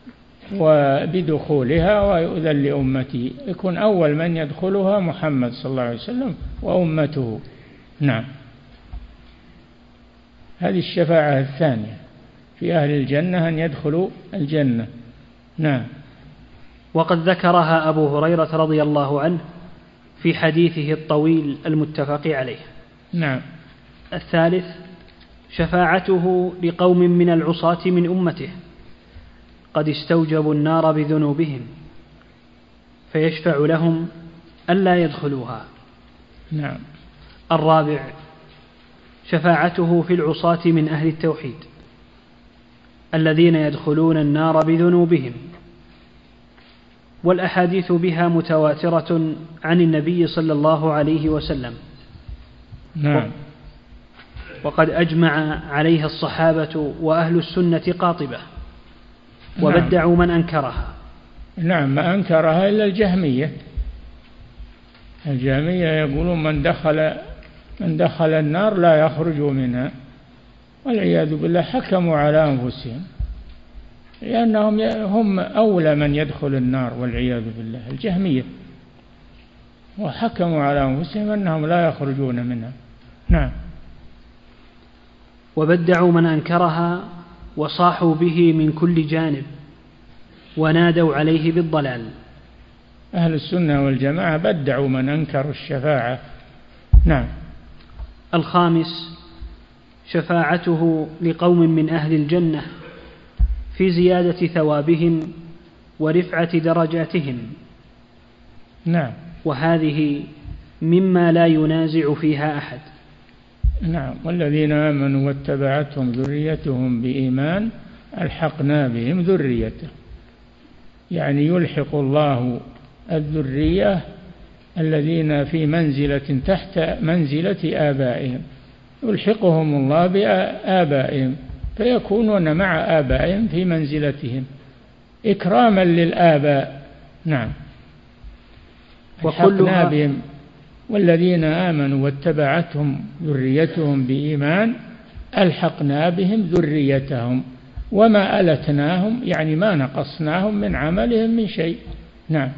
S2: وبدخولها ويؤذن لأمته، يكون أول من يدخلها محمد صلى الله عليه وسلم وأمته. نعم. هذه الشفاعة الثانية في أهل الجنة أن يدخلوا الجنة. نعم.
S1: وقد ذكرها أبو هريرة رضي الله عنه في حديثه الطويل المتفق عليه.
S2: نعم.
S1: الثالث شفاعته لقوم من العصاة من أمته قد استوجبوا النار بذنوبهم فيشفع لهم ألا يدخلوها.
S2: نعم.
S1: الرابع شفاعته في العصاة من أهل التوحيد الذين يدخلون النار بذنوبهم، والأحاديث بها متواترة عن النبي صلى الله عليه وسلم.
S2: نعم.
S1: وقد أجمع عليها الصحابة وأهل السنة قاطبة وبدعوا من أنكرها.
S2: نعم، ما أنكرها إلا الجهمية. الجهمية يقولون من دخل من دخل النار لا يخرج منها، والعياذ بالله، حكموا على أنفسهم لأنهم هم أولى من يدخل النار والعياذ بالله، الجهمية، وحكموا على أنفسهم أنهم لا يخرجون منها. نعم.
S1: وبدعوا من أنكرها وصاحوا به من كل جانب ونادوا عليه بالضلال.
S2: أهل السنة والجماعة بدعوا من أنكر الشفاعة. نعم.
S1: الخامس شفاعته لقوم من أهل الجنة في زيادة ثوابهم ورفعة درجاتهم.
S2: نعم.
S1: وهذه مما لا ينازع فيها أحد.
S2: نعم. والذين آمنوا واتبعتهم ذريتهم بإيمان ألحقنا بهم ذريته، يعني يلحق الله الذرية الذين في منزلة تحت منزلة آبائهم، يلحقهم الله بآبائهم فيكونون مع آبائهم في منزلتهم إكراما للآباء. نعم. ألحقنا بهم والذين آمنوا واتبعتهم ذريتهم بإيمان ألحقنا بهم ذريتهم وما ألتناهم، يعني ما نقصناهم من عملهم من شيء. نعم.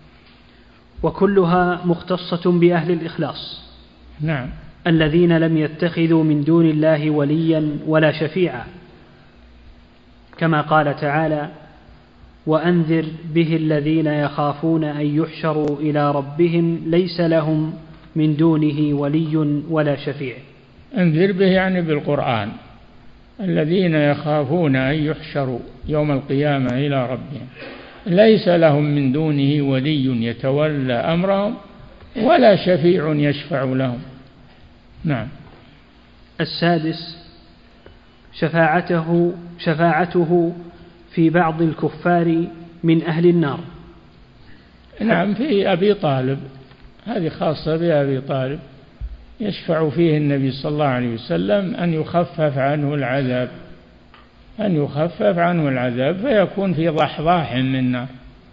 S1: وكلها مختصة بأهل الإخلاص.
S2: نعم.
S1: الذين لم يتخذوا من دون الله وليا ولا شفيعا، كما قال تعالى: وأنذر به الذين يخافون أن يحشروا إلى ربهم ليس لهم من دونه ولي ولا شفيع.
S2: أنذر به يعني بالقرآن، الذين يخافون أن يحشروا يوم القيامة إلى ربهم ليس لهم من دونه ولي يتولى أمرهم ولا شفيع يشفع لهم. نعم.
S1: السادس شفاعته شفاعته في بعض الكفار من أهل النار.
S2: نعم. في أبي طالب، هذه خاصة بأبي طالب، يشفع فيه النبي صلى الله عليه وسلم أن يخفف عنه العذاب أن يخفف عنه العذاب فيكون في ضحضاح من النار،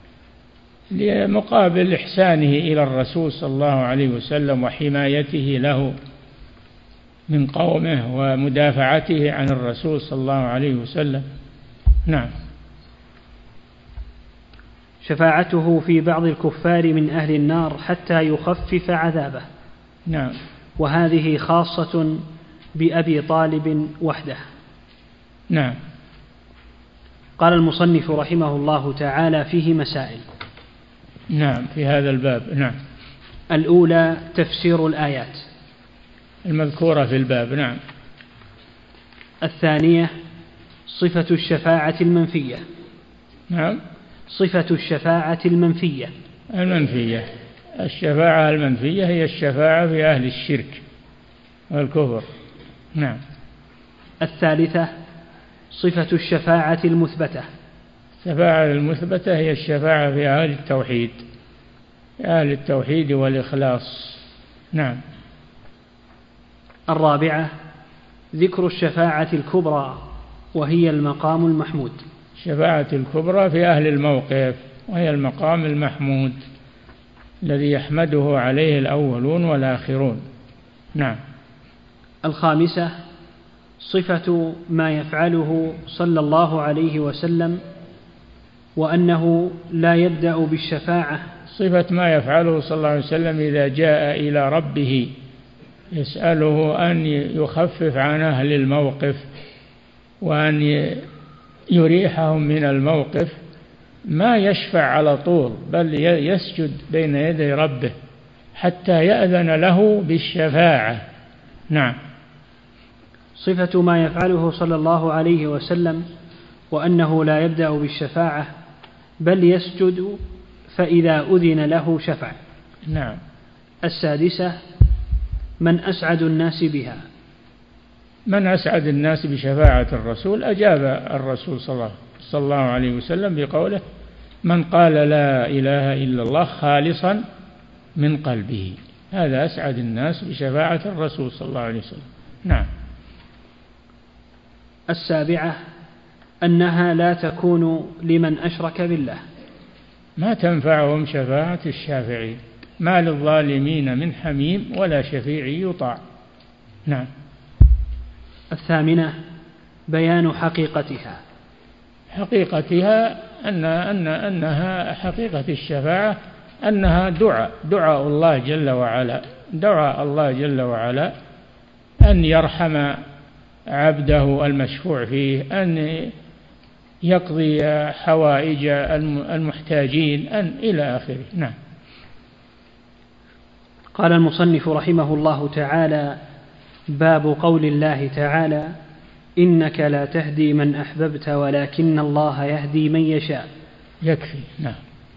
S2: لمقابل إحسانه إلى الرسول صلى الله عليه وسلم وحمايته له من قومه ومدافعته عن الرسول صلى الله عليه وسلم. نعم.
S1: شفاعته في بعض الكفار من أهل النار حتى يخفف عذابه.
S2: نعم.
S1: وهذه خاصة بأبي طالب وحده.
S2: نعم.
S1: قال المصنف رحمه الله تعالى: فيه مسائل.
S2: نعم. في هذا الباب. نعم.
S1: الأولى تفسير الآيات
S2: المذكورة في الباب. نعم.
S1: الثانية صفة الشفاعة المنفية.
S2: نعم.
S1: صفة الشفاعة المنفية.
S2: المنفية. الشفاعة المنفية هي الشفاعة في أهل الشرك والكفر. نعم.
S1: الثالثة صفة الشفاعة المثبتة.
S2: الشفاعة المثبتة هي الشفاعة في أهل التوحيد، في أهل التوحيد والإخلاص. نعم.
S1: الرابعة ذكر الشفاعة الكبرى وهي المقام المحمود.
S2: الشفاعة الكبرى في أهل الموقف وهي المقام المحمود الذي يحمده عليه الأولون والآخرون. نعم.
S1: الخامسة صفة ما يفعله صلى الله عليه وسلم وأنه لا يبدأ بالشفاعة.
S2: صفة ما يفعله صلى الله عليه وسلم إذا جاء إلى ربه يسأله أن يخفف عن أهل الموقف وأن يريحهم من الموقف، ما يشفع على طول بل يسجد بين يدي ربه حتى يأذن له بالشفاعة. نعم.
S1: صفة ما يفعله صلى الله عليه وسلم وأنه لا يبدأ بالشفاعة بل يسجد فإذا أذن له شفع.
S2: نعم.
S1: السادسة من أسعد الناس بها.
S2: من أسعد الناس بشفاعة الرسول أجاب الرسول صلى الله عليه وسلم بقوله من قال لا إله إلا الله خالصا من قلبه، هذا أسعد الناس بشفاعة الرسول صلى الله عليه وسلم. نعم.
S1: السابعة أنها لا تكون لمن أشرك بالله،
S2: ما تنفعهم شفاعة الشافعين، ما للظالمين من حميم ولا شفيع يطاع. نعم.
S1: الثامنة بيان حقيقتها.
S2: حقيقتها أن أن أنها حقيقة الشفاعة أنها دعاء دعاء الله جل وعلا، دعاء الله جل وعلا أن يرحم عبده المشفوع فيه، أن يقضي حوائج المحتاجين، أن إلى آخره. نعم.
S1: قال المصنف رحمه الله تعالى: باب قول الله تعالى: إنك لا تهدي من أحببت ولكن الله يهدي من يشاء.
S2: يكفي. نعم.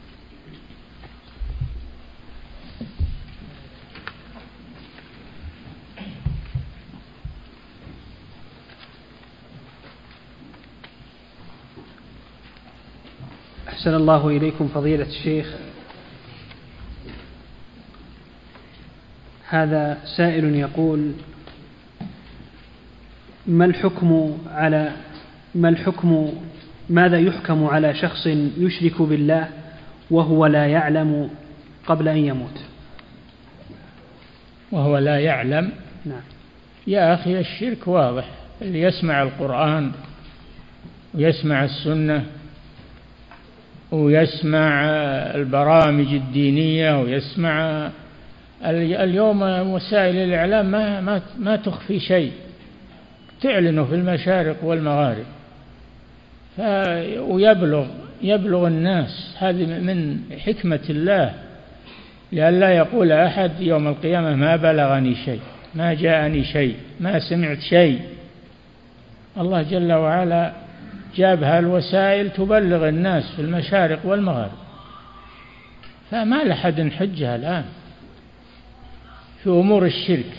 S1: أحسن الله إليكم فضيلة الشيخ. هذا سائل يقول: ما الحكم على ما الحكم ماذا يحكم على شخص يشرك بالله وهو لا يعلم قبل أن يموت؟
S2: وهو لا يعلم؟
S1: نعم.
S2: يا أخي الشرك واضح، اللي يسمع القرآن ويسمع السنة ويسمع البرامج الدينية ويسمع اليوم وسائل الإعلام ما ما ما تخفي شيء، تعلنه في المشارق والمغارب ويبلغ يبلغ الناس. هذه من حكمة الله لئلا يقول أحد يوم القيامة ما بلغني شيء، ما جاءني شيء، ما سمعت شيء. الله جل وعلا جاب هالوسائل تبلغ الناس في المشارق والمغارب، فما لحد حجة الآن في أمور الشرك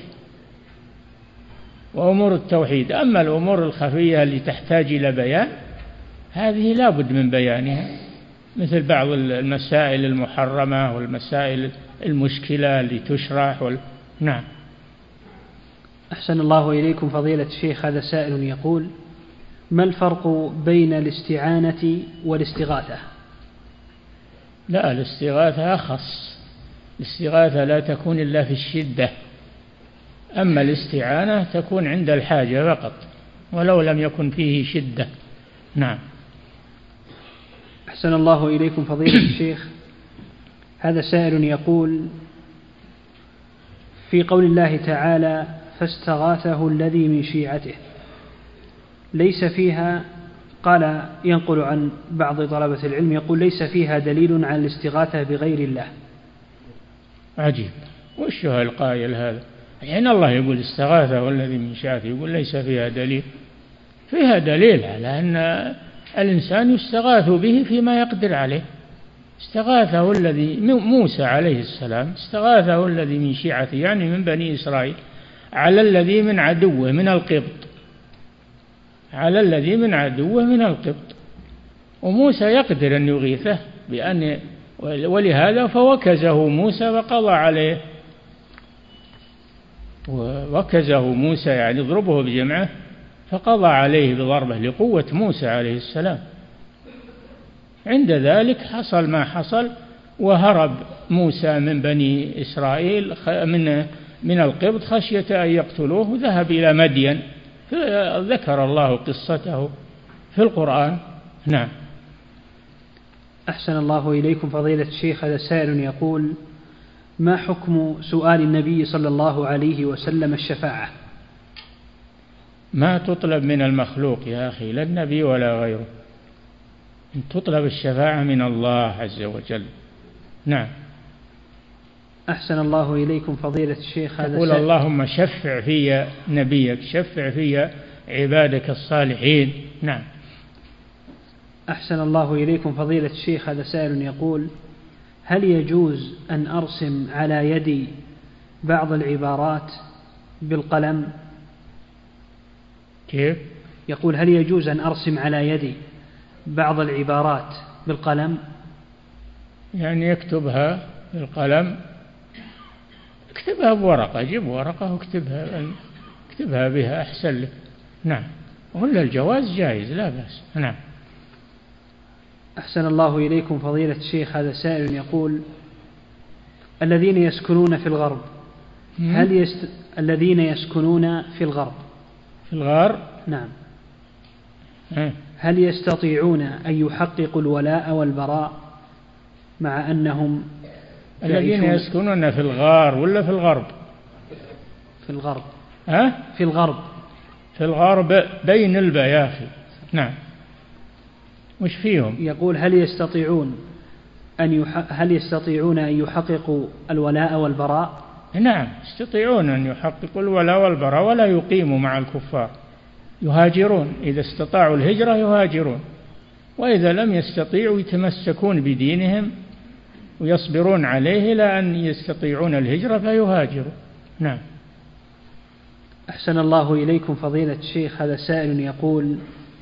S2: وأمور التوحيد. أما الأمور الخفية اللي تحتاج إلى بيان هذه لا بد من بيانها، مثل بعض المسائل المحرمة والمسائل المشكلة اللي تشرح وال... نعم.
S1: أحسن الله إليكم فضيلة الشيخ. هذا سائل يقول: ما الفرق بين الاستعانة والاستغاثة؟
S2: لا، الاستغاثة أخص، الاستغاثة لا تكون إلا في الشدة، أما الاستعانة تكون عند الحاجة فقط ولو لم يكن فيه شدة. نعم.
S1: أحسن الله إليكم فضيلة الشيخ. هذا سائل يقول: في قول الله تعالى: فاستغاثه الذي من شيعته، ليس فيها، قال ينقل عن بعض طلبة العلم يقول: ليس فيها دليل على الاستغاثة بغير الله.
S2: عجيب، وش هو القائل هذا؟ حين الله يقول استغاثه والذي من شيعته يقول ليس فيها دليل. فيها دليل على أن الإنسان يستغاث به فيما يقدر عليه، استغاثه الذي موسى عليه السلام استغاثه الذي من شيعته يعني من بني إسرائيل على الذي من عدوه من القبط على الذي من عدوه من القبط، وموسى يقدر أن يغيثه بأن ولهذا فوكزه موسى وقضى عليه، ووكزه موسى يعني اضربه بجمعه فقضى عليه بضربه لقوة موسى عليه السلام. عند ذلك حصل ما حصل، وهرب موسى من بني إسرائيل من من القبط خشية أن يقتلوه، وذهب إلى مدين، ذكر الله قصته في القرآن. نعم.
S1: أحسن الله إليكم فضيلة الشيخ. هذا سائل يقول: ما حكم سؤال النبي صلى الله عليه وسلم الشفاعة؟
S2: ما تطلب من المخلوق يا أخي، لا النبي ولا غيره، تطلب الشفاعة من الله عز وجل. نعم.
S1: أحسن الله إليكم فضيلة الشيخ. هذا
S2: تقول اللهم شفع في نبيك، شفع في عبادك الصالحين. نعم.
S1: أحسن الله إليكم فضيلة الشيخ. هذا سائل يقول: هل يجوز أن أرسم على يدي بعض العبارات بالقلم؟
S2: كيف؟
S1: يقول: هل يجوز أن أرسم على يدي بعض العبارات بالقلم؟
S2: يعني يكتبها بالقلم، اكتبها بورقة، جيب ورقة واكتبها، اكتبها بها أحسن لك. نعم. ولا الجواز جائز لا بأس. نعم.
S1: أحسن الله إليكم فضيلة الشيخ. هذا سائل يقول: الذين يسكنون في الغرب هل يست... الذين يسكنون في الغرب
S2: في الغار
S1: نعم
S2: م.
S1: هل يستطيعون أن يحققوا الولاء والبراء مع أنهم
S2: الذين يسكنون في الغار ولا في الغرب؟
S1: في الغرب.
S2: ها؟
S1: في الغرب.
S2: في الغرب بين البا يا أخي. نعم. وش فيهم؟
S1: يقول: هل يستطيعون أن يح... هل يستطيعون أن يحققوا الولاء والبراء؟
S2: نعم، يستطيعون أن يحققوا الولاء والبراء ولا يقيموا مع الكفار، يهاجرون إذا استطاعوا الهجرة، يهاجرون، وإذا لم يستطيعوا يتمسكون بدينهم ويصبرون عليه إلى أن يستطيعون الهجرة فيهاجروا. نعم.
S1: أحسن الله إليكم فضيلة الشيخ. هذا سائل يقول: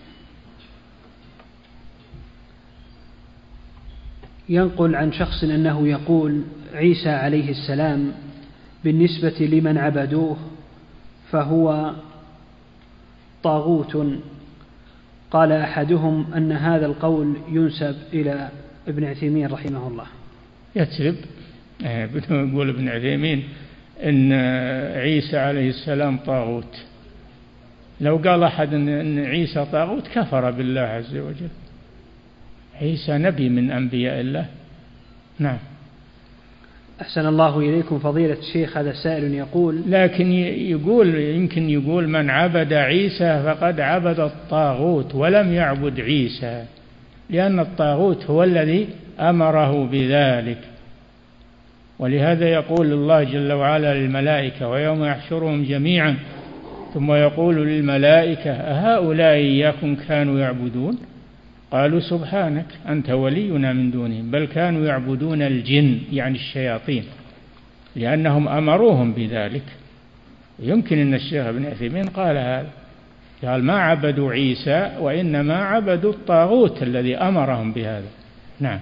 S1: ينقل عن شخص أنه يقول عيسى عليه السلام بالنسبة لمن عبدوه فهو طاغوت. قال أحدهم أن هذا القول ينسب إلى ابن عثيمين رحمه الله.
S2: يكذب. يقول ابن عثيمين إن عيسى عليه السلام طاغوت. لو قال أحد أن عيسى طاغوت كفر بالله عز وجل. عيسى نبي من أنبياء الله. نعم.
S1: أحسن الله إليكم فضيلة الشيخ. هذا سائل يقول:
S2: لكن يقول يمكن يقول من عبد عيسى فقد عبد الطاغوت ولم يعبد عيسى، لأن الطاغوت هو الذي أمره بذلك. ولهذا يقول الله جل وعلا للملائكة: ويوم يحشرهم جميعا ثم يقول للملائكة أهؤلاء إياكم كانوا يعبدون؟ قالوا سبحانك أنت ولينا من دونهم بل كانوا يعبدون الجن، يعني الشياطين، لأنهم أمروهم بذلك. يمكن أن الشيخ ابن عثيمين قال هذا، قال ما عبدوا عيسى وإنما عبدوا الطاغوت الذي أمرهم بهذا. نعم.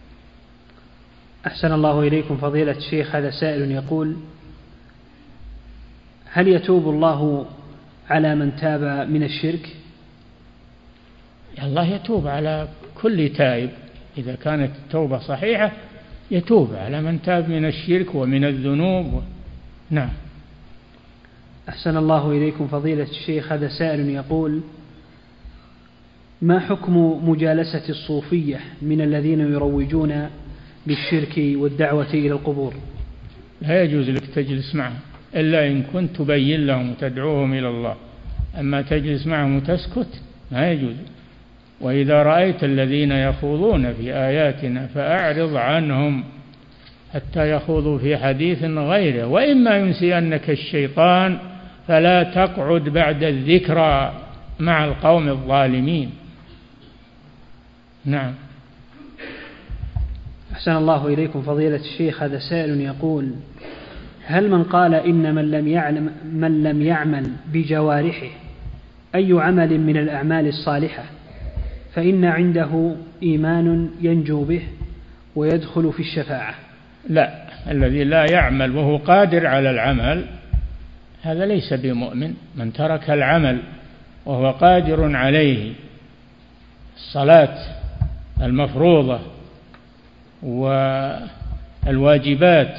S1: أحسن الله إليكم فضيلة الشيخ. هذا سائل يقول: هل يتوب الله على من تاب من الشرك؟
S2: الله يتوب على كل تائب، إذا كانت التوبة صحيحة يتوب على من تاب من الشرك ومن الذنوب. نعم.
S1: أحسن الله إليكم فضيلة الشيخ. هذا سائل يقول: ما حكم مجالسة الصوفية من الذين يروجون بالشرك والدعوة إلى القبور؟
S2: لا يجوز لك تجلس معهم إلا إن كنت تبين لهم وتدعوهم إلى الله، أما تجلس معهم وتسكت لا يجوز. وإذا رأيت الذين يخوضون في آياتنا فأعرض عنهم حتى يخوضوا في حديث غيره، وإما ينسينك الشيطان فلا تقعد بعد الذكرى مع القوم الظالمين. نعم.
S1: أحسن الله إليكم فضيلة الشيخ. هذا سائل يقول: هل من قال إن من لم يعلم من لم يعمل بجوارحه أي عمل من الأعمال الصالحة فإن عنده إيمان ينجو به ويدخل في الشفاعة؟
S2: لا، الذي لا يعمل وهو قادر على العمل هذا ليس بمؤمن. من ترك العمل وهو قادر عليه، الصلاة المفروضة والواجبات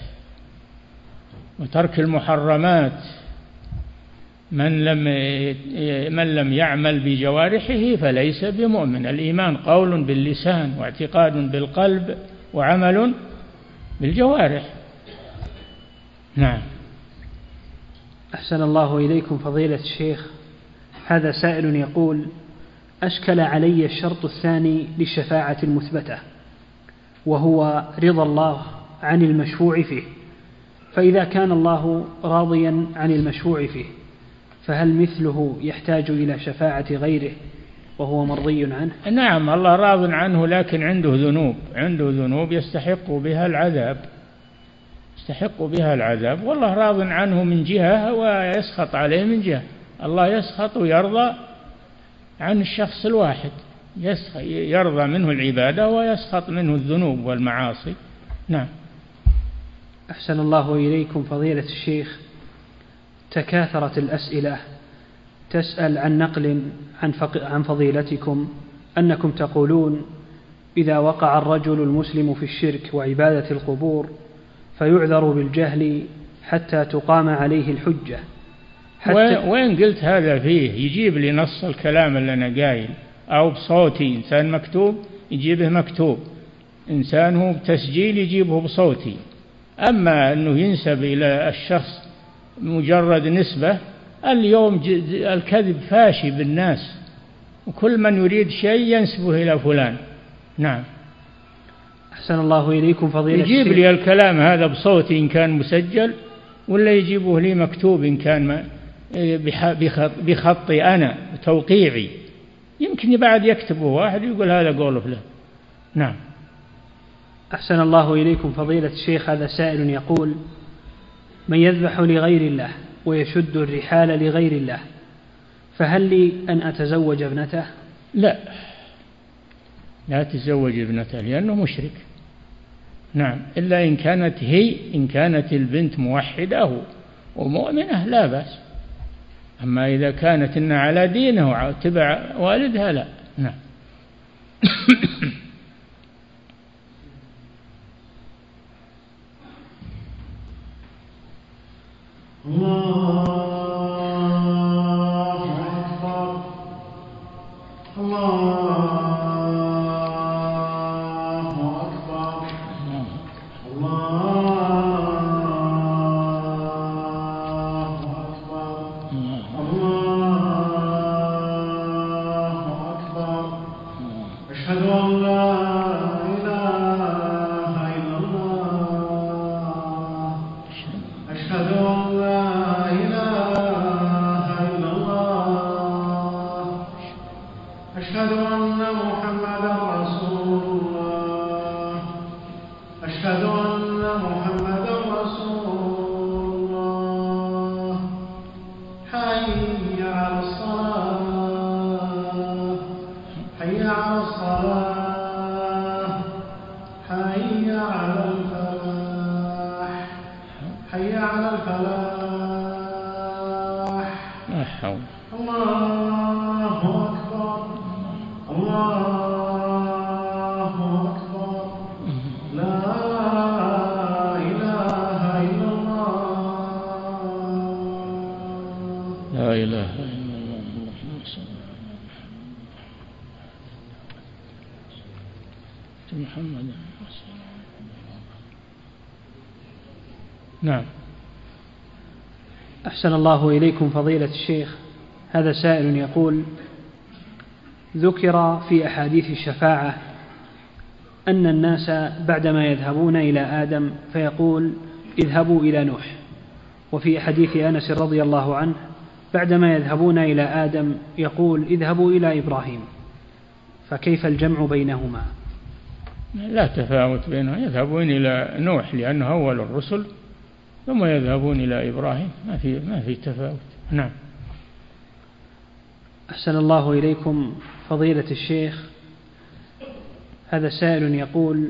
S2: وترك المحرمات، من لم من لم يعمل بجوارحه فليس بمؤمن. الإيمان قول باللسان واعتقاد بالقلب وعمل بالجوارح. نعم.
S1: أحسن الله إليكم فضيلة الشيخ. هذا سائل يقول: أشكل علي الشرط الثاني للشفاعة المثبتة وهو رضا الله عن المشفوع فيه، فإذا كان الله راضيا عن المشفوع فيه فهل مثله يحتاج إلى شفاعة غيره وهو مرضي عنه؟
S2: نعم، الله راض عنه، لكن عنده ذنوب عنده ذنوب يستحق بها العذاب يستحق بها العذاب والله راض عنه من جهة ويسخط عليه من جهة. الله يسخط ويرضى عن الشخص الواحد، يرضى منه العبادة ويسخط منه الذنوب والمعاصي. نعم.
S1: أحسن الله إليكم فضيلة الشيخ. تكاثرت الأسئلة تسأل عن نقل عن فضيلتكم أنكم تقولون: إذا وقع الرجل المسلم في الشرك وعبادة القبور فيعذر بالجهل حتى تقام عليه الحجة.
S2: حتى وين قلت هذا فيه؟ يجيب لي نص الكلام اللي أنا قايل، أو بصوتي، إنسان مكتوب يجيبه مكتوب، إنسان هو بتسجيل يجيبه بصوتي. أما أنه ينسب إلى الشخص مجرد نسبة، اليوم الكذب فاشي بالناس وكل من يريد شيء ينسبه إلى فلان. نعم.
S1: أحسن الله إليكم فضيلة الشيخ.
S2: يجيب لي الكلام هذا بصوتي إن كان مسجل، ولا يجيبه لي مكتوب إن كان بخطي أنا توقيعي. يمكن بعد يكتبه واحد يقول هذا قول فلان. نعم.
S1: أحسن الله إليكم فضيلة الشيخ. هذا سائل يقول: من يذبح لغير الله ويشد الرحال لغير الله فهل لي أن أتزوج ابنته؟
S2: لا، لا تزوج ابنته لأنه مشرك. نعم، إلا إن كانت هي إن كانت البنت موحدة ومؤمنة لا بأس. أما إذا كانت إن على دينه وتبع والدها لا. نعم.
S3: الله أكبر. الله أكبر. الله أكبر. الله أكبر. أشهد أن لا إله إلا الله. أشهد أن أشهد أن محمدا رسول الله. أشهد أن محمدا رسول الله. حي على الصلاة. حي على الصلاة. حي على الفلاح. حي على الفلاح.
S2: لا حول.
S3: الله أكبر. الله أكبر. لا إله إلا الله.
S2: لا إله إلا الله. محمد. نعم.
S1: أحسن الله إليكم فضيلة الشيخ. هذا سائل يقول: ذكر في أحاديث الشفاعة أن الناس بعدما يذهبون إلى آدم فيقول: اذهبوا إلى نوح، وفي حديث أنس رضي الله عنه بعدما يذهبون إلى آدم يقول: اذهبوا إلى إبراهيم، فكيف الجمع بينهما؟
S2: لا تفاوت بينهم، يذهبون إلى نوح لأنه أول الرسل، ثم يذهبون إلى إبراهيم، ما في ما في تفاوت. نعم.
S1: أحسن الله إليكم فضيلة الشيخ، هذا سائل يقول: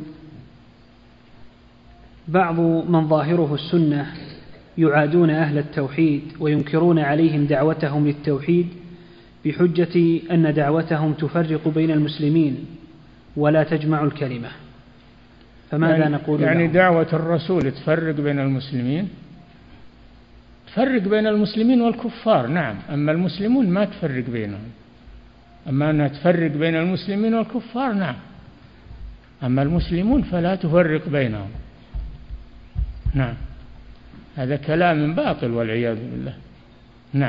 S1: بعض من ظاهره السنة يعادون أهل التوحيد وينكرون عليهم دعوتهم للتوحيد بحجة أن دعوتهم تفرق بين المسلمين ولا تجمع الكلمة، فماذا
S2: يعني
S1: نقول
S2: يعني
S1: لهم؟
S2: دعوة الرسول تفرق بين المسلمين، تفرق بين المسلمين والكفار، نعم، أما المسلمون ما تفرق بينهم. أما أنها تفرق بين المسلمين والكفار نعم، أما المسلمون فلا تفرق بينهم. نعم، هذا كلام باطل والعياذ بالله. نعم.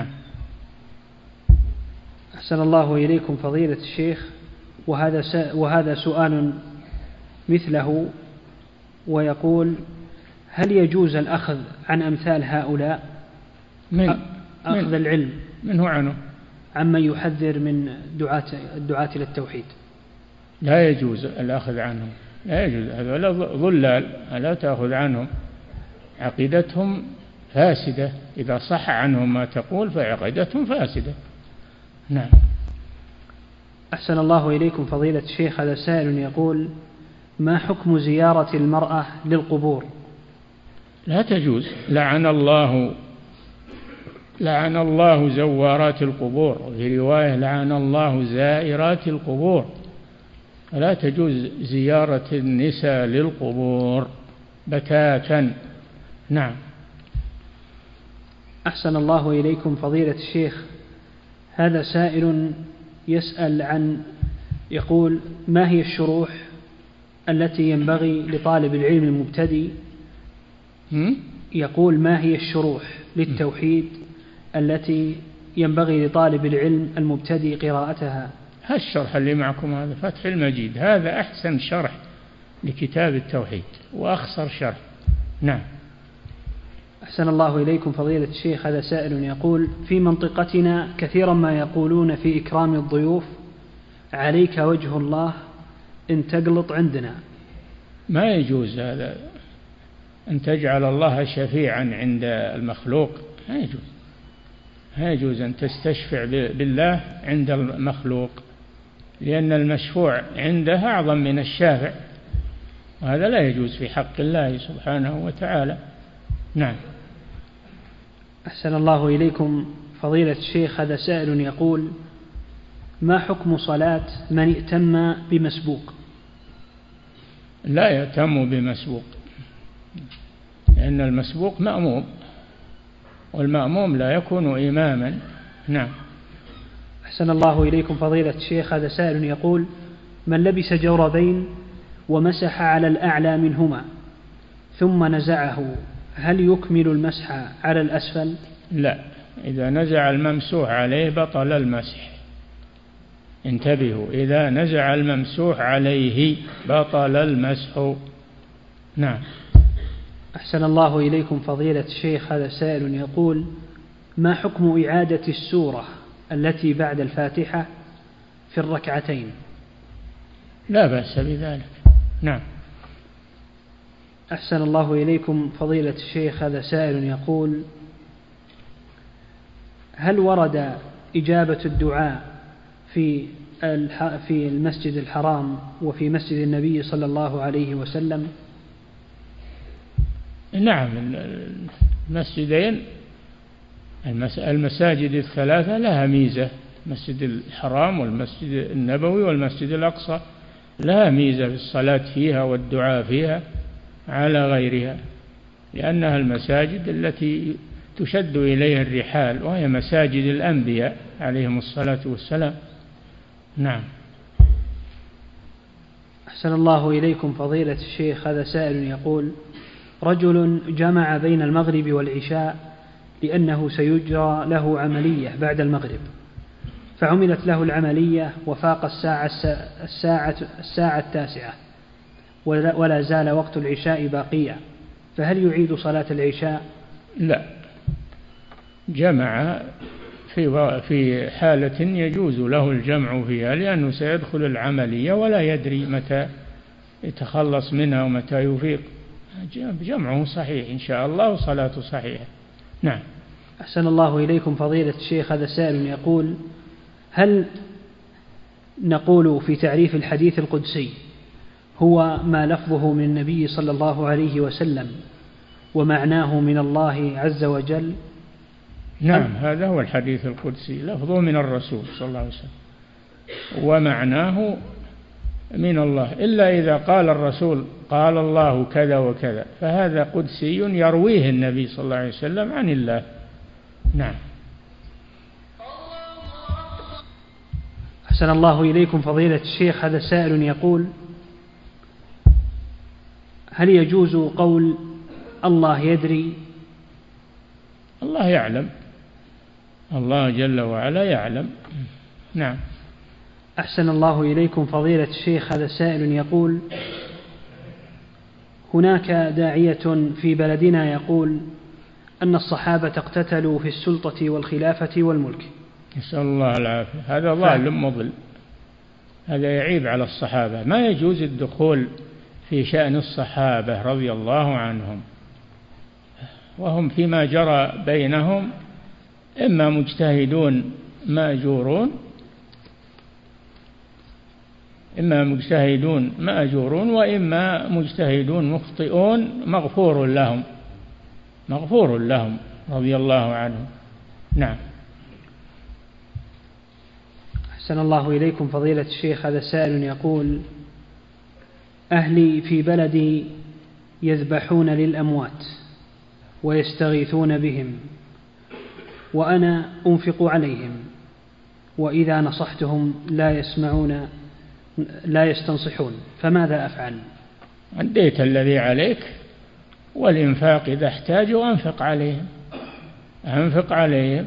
S1: أحسن الله إليكم فضيلة الشيخ، وهذا وهذا سؤال مثله، ويقول: هل يجوز الأخذ عن أمثال هؤلاء؟
S2: من
S1: أخذ
S2: من
S1: العلم
S2: من هو عنه؟
S1: عمن يحذر من دعاة الدعاة إلى التوحيد.
S2: لا يجوز الأخذ عنهم، لا يجوز، هذول ضلال، لا تأخذ عنهم، عقيدتهم فاسدة، إذا صح عنهم ما تقول فعقيدتهم فاسدة. نعم.
S1: أحسن الله إليكم فضيلة الشيخ، هذا سائل يقول: ما حكم زيارة المرأة للقبور؟
S2: لا تجوز، لعن الله لعن الله زوارات القبور، وفي رواية لعن الله زائرات القبور، فلا تجوز زيارة النساء للقبور بتاتا. نعم.
S1: أحسن الله إليكم فضيلة الشيخ، هذا سائل يسأل عن يقول: ما هي الشروح التي ينبغي لطالب العلم المبتدئ؟ يقول: ما هي الشروح للتوحيد التي ينبغي لطالب العلم المبتدئ قراءتها؟
S2: هالشرح اللي معكم هذا فتح المجيد، هذا أحسن شرح لكتاب التوحيد وأخصر شرح. نعم.
S1: أحسن الله إليكم فضيلة الشيخ، هذا سائل يقول: في منطقتنا كثيرا ما يقولون في إكرام الضيوف: عليك وجه الله إن تقلط عندنا.
S2: ما يجوز هذا، أن تجعل الله شفيعا عند المخلوق، ما يجوز، ما يجوز أن تستشفع بالله عند المخلوق، لأن المشفوع عنده أعظم من الشافع، وهذا لا يجوز في حق الله سبحانه وتعالى. نعم.
S1: أحسن الله إليكم فضيلة الشيخ، هذا سائل يقول: ما حكم صلاة من ائتم بمسبوق؟
S2: لا يأتم بمسبوق، لأن المسبوق مأموم، والمأموم لا يكون إماما. نعم.
S1: أحسن الله إليكم فضيلة الشيخ، هذا سائل يقول: من لبس جوربين ومسح على الأعلى منهما ثم نزعه، هل يكمل المسح على الأسفل؟
S2: لا، إذا نزع الممسوح عليه بطل المسح. انتبهوا، إذا نزع الممسوح عليه بطل المسح. نعم.
S1: أحسن الله إليكم فضيلة الشيخ، هذا سائل يقول: ما حكم إعادة السورة التي بعد الفاتحة في الركعتين؟
S2: لا بأس بذلك. نعم.
S1: أحسن الله إليكم فضيلة الشيخ، هذا سائل يقول: هل ورد إجابة الدعاء في في المسجد الحرام وفي مسجد النبي صلى الله عليه وسلم؟
S2: نعم، المسجدين المساجد الثلاثة لها ميزة، المسجد الحرام والمسجد النبوي والمسجد الأقصى لها ميزة في الصلاة فيها والدعاء فيها على غيرها، لأنها المساجد التي تشد إليها الرحال، وهي مساجد الأنبياء عليهم الصلاة والسلام. نعم.
S1: أحسن الله إليكم فضيلة الشيخ، هذا سائل يقول: رجل جمع بين المغرب والعشاء لأنه سيجرى له عملية بعد المغرب، فعملت له العملية وفاق الساعة, الساعة, الساعة التاسعة ولا زال وقت العشاء باقيا، فهل يعيد صلاة العشاء؟
S2: لا، جمع في في حالة يجوز له الجمع فيها، لأنه سيدخل العملية ولا يدري متى يتخلص منها ومتى يفيق. جمعه صحيح إن شاء الله وصلاته صحيحة. نعم.
S1: أحسن الله إليكم فضيلة الشيخ، هذا سائل يقول: هل نقول في تعريف الحديث القدسي هو ما لفظه من النبي صلى الله عليه وسلم ومعناه من الله عز وجل؟
S2: نعم، هذا هو الحديث القدسي، لفظه من الرسول صلى الله عليه وسلم ومعناه من الله، إلا إذا قال الرسول قال الله كذا وكذا فهذا قدسي يرويه النبي صلى الله عليه وسلم عن الله. نعم.
S1: أحسن الله إليكم فضيلة الشيخ، هذا سائل يقول: هل يجوز قول الله يدري؟
S2: الله يعلم، الله جل وعلا يعلم. نعم.
S1: أحسن الله إليكم فضيلة الشيخ، هذا سائل يقول: هناك داعية في بلدنا يقول أن الصحابة اقتتلوا في السلطة والخلافة والملك.
S2: نسأل الله العافية. هذا ضال مضل، هذا يعيب على الصحابة. ما يجوز الدخول في شأن الصحابة رضي الله عنهم، وهم فيما جرى بينهم إما مجتهدون مأجورون إما مجتهدون مأجورون وإما مجتهدون مخطئون مغفور لهم مغفور لهم رضي الله عنهم. نعم.
S1: أحسن الله إليكم فضيلة الشيخ، هذا سائل يقول: أهلي في بلدي يذبحون للأموات ويستغيثون بهم وأنا أنفق عليهم، وإذا نصحتهم لا يسمعون لا يستنصحون، فماذا أفعل؟
S2: أديت الذي عليك، والإنفاق إذا احتاجوا أنفق عليهم أنفق عليهم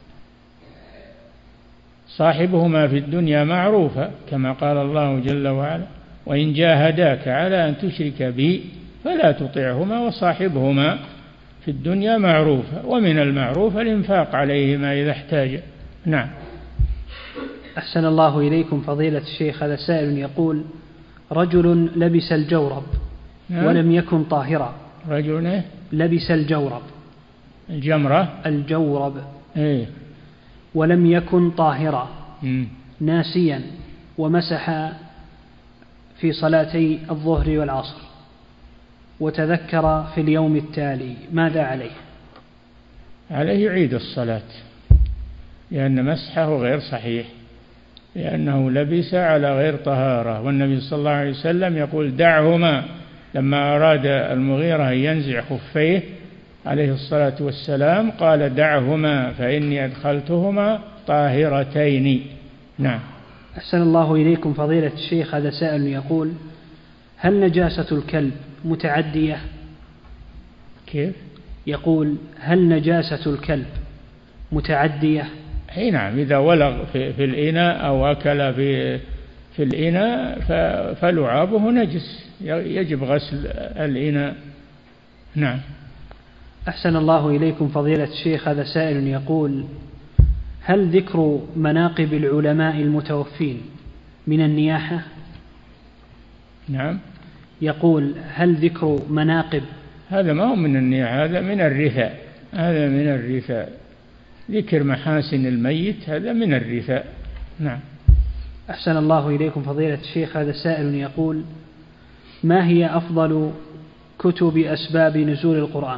S2: صاحبهما في الدنيا معروفة كما قال الله جل وعلا: وإن جاهداك على أن تشرك بي فلا تطعهما وصاحبهما في الدنيا معروفة، ومن المعروف الإنفاق عليهما إذا احتاج. نعم.
S1: أحسن الله إليكم فضيلة الشيخ، هذا سائل يقول: رجل لبس الجورب
S2: نعم.
S1: ولم يكن طاهرا.
S2: رجل
S1: لبس الجورب
S2: الجمرة
S1: الجورب
S2: إيه؟
S1: ولم يكن طاهرا
S2: م.
S1: ناسيا، ومسح في صلاتي الظهر والعصر وتذكر في اليوم التالي، ماذا عليه؟
S2: عليه يعيد الصلاة، لأن مسحه غير صحيح، لأنه لبس على غير طهارة، والنبي صلى الله عليه وسلم يقول: دعهما، لما أراد المغيرة أن ينزع خفيه عليه الصلاة والسلام قال: دعهما فإني أدخلتهما طاهرتين. نعم.
S1: أحسن الله إليكم فضيلة الشيخ، هذا سائل يقول: هل نجاسة الكلب متعدية؟
S2: كيف؟
S1: يقول: هل نجاسة الكلب متعدية؟
S2: أي نعم، إذا ولغ في, في الإناء أو أكل في في الإناء فلعابه نجس، يجب غسل الإناء. نعم.
S1: أحسن الله إليكم فضيلة الشيخ، هذا سائل يقول: هل ذكر مناقب العلماء المتوفين من النياحة؟
S2: نعم.
S1: يقول: هل ذكر مناقب؟
S2: هذا ما هو من النياحة، هذا من الرثاء هذا من الرثاء ذكر محاسن الميت هذا من الرثاء. نعم.
S1: أحسن الله إليكم فضيلة الشيخ، هذا سائل يقول: ما هي أفضل كتب أسباب نزول القرآن؟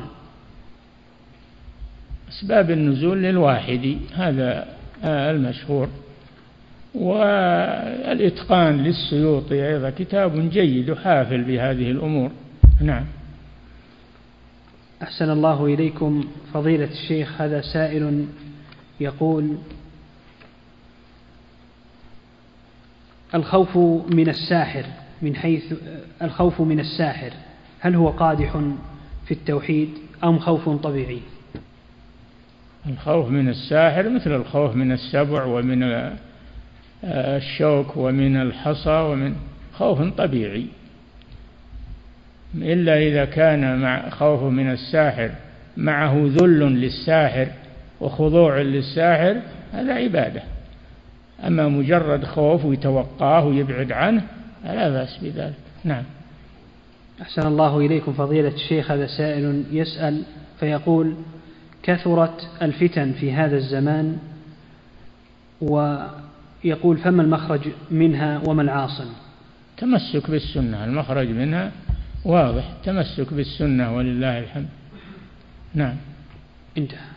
S2: أسباب النزول للواحدي، هذا المشهور، والإتقان للسيوطي أيضا كتاب جيد حافل بهذه الأمور. نعم.
S1: أحسن الله إليكم فضيلة الشيخ، هذا سائل يقول: الخوف من الساحر من حيث الخوف من الساحر هل هو قادح في التوحيد أم خوف طبيعي؟
S2: الخوف من الساحر مثل الخوف من السبع ومن الشوك ومن الحصى ومن خوف طبيعي، إلا إذا كان مع خوف من الساحر معه ذل للساحر وخضوع للساحر هذا عبادة. أما مجرد خوف ويتوقاه ويبعد عنه لا بأس بذلك. نعم.
S1: أحسن الله إليكم فضيلة الشيخ. هذا سائل يسأل فيقول: كثرت الفتن في هذا الزمان، ويقول: فما المخرج منها وما العاصم؟
S2: تمسك بالسنة، المخرج منها واضح، تمسك بالسنة ولله الحمد. نعم.
S1: انتهى.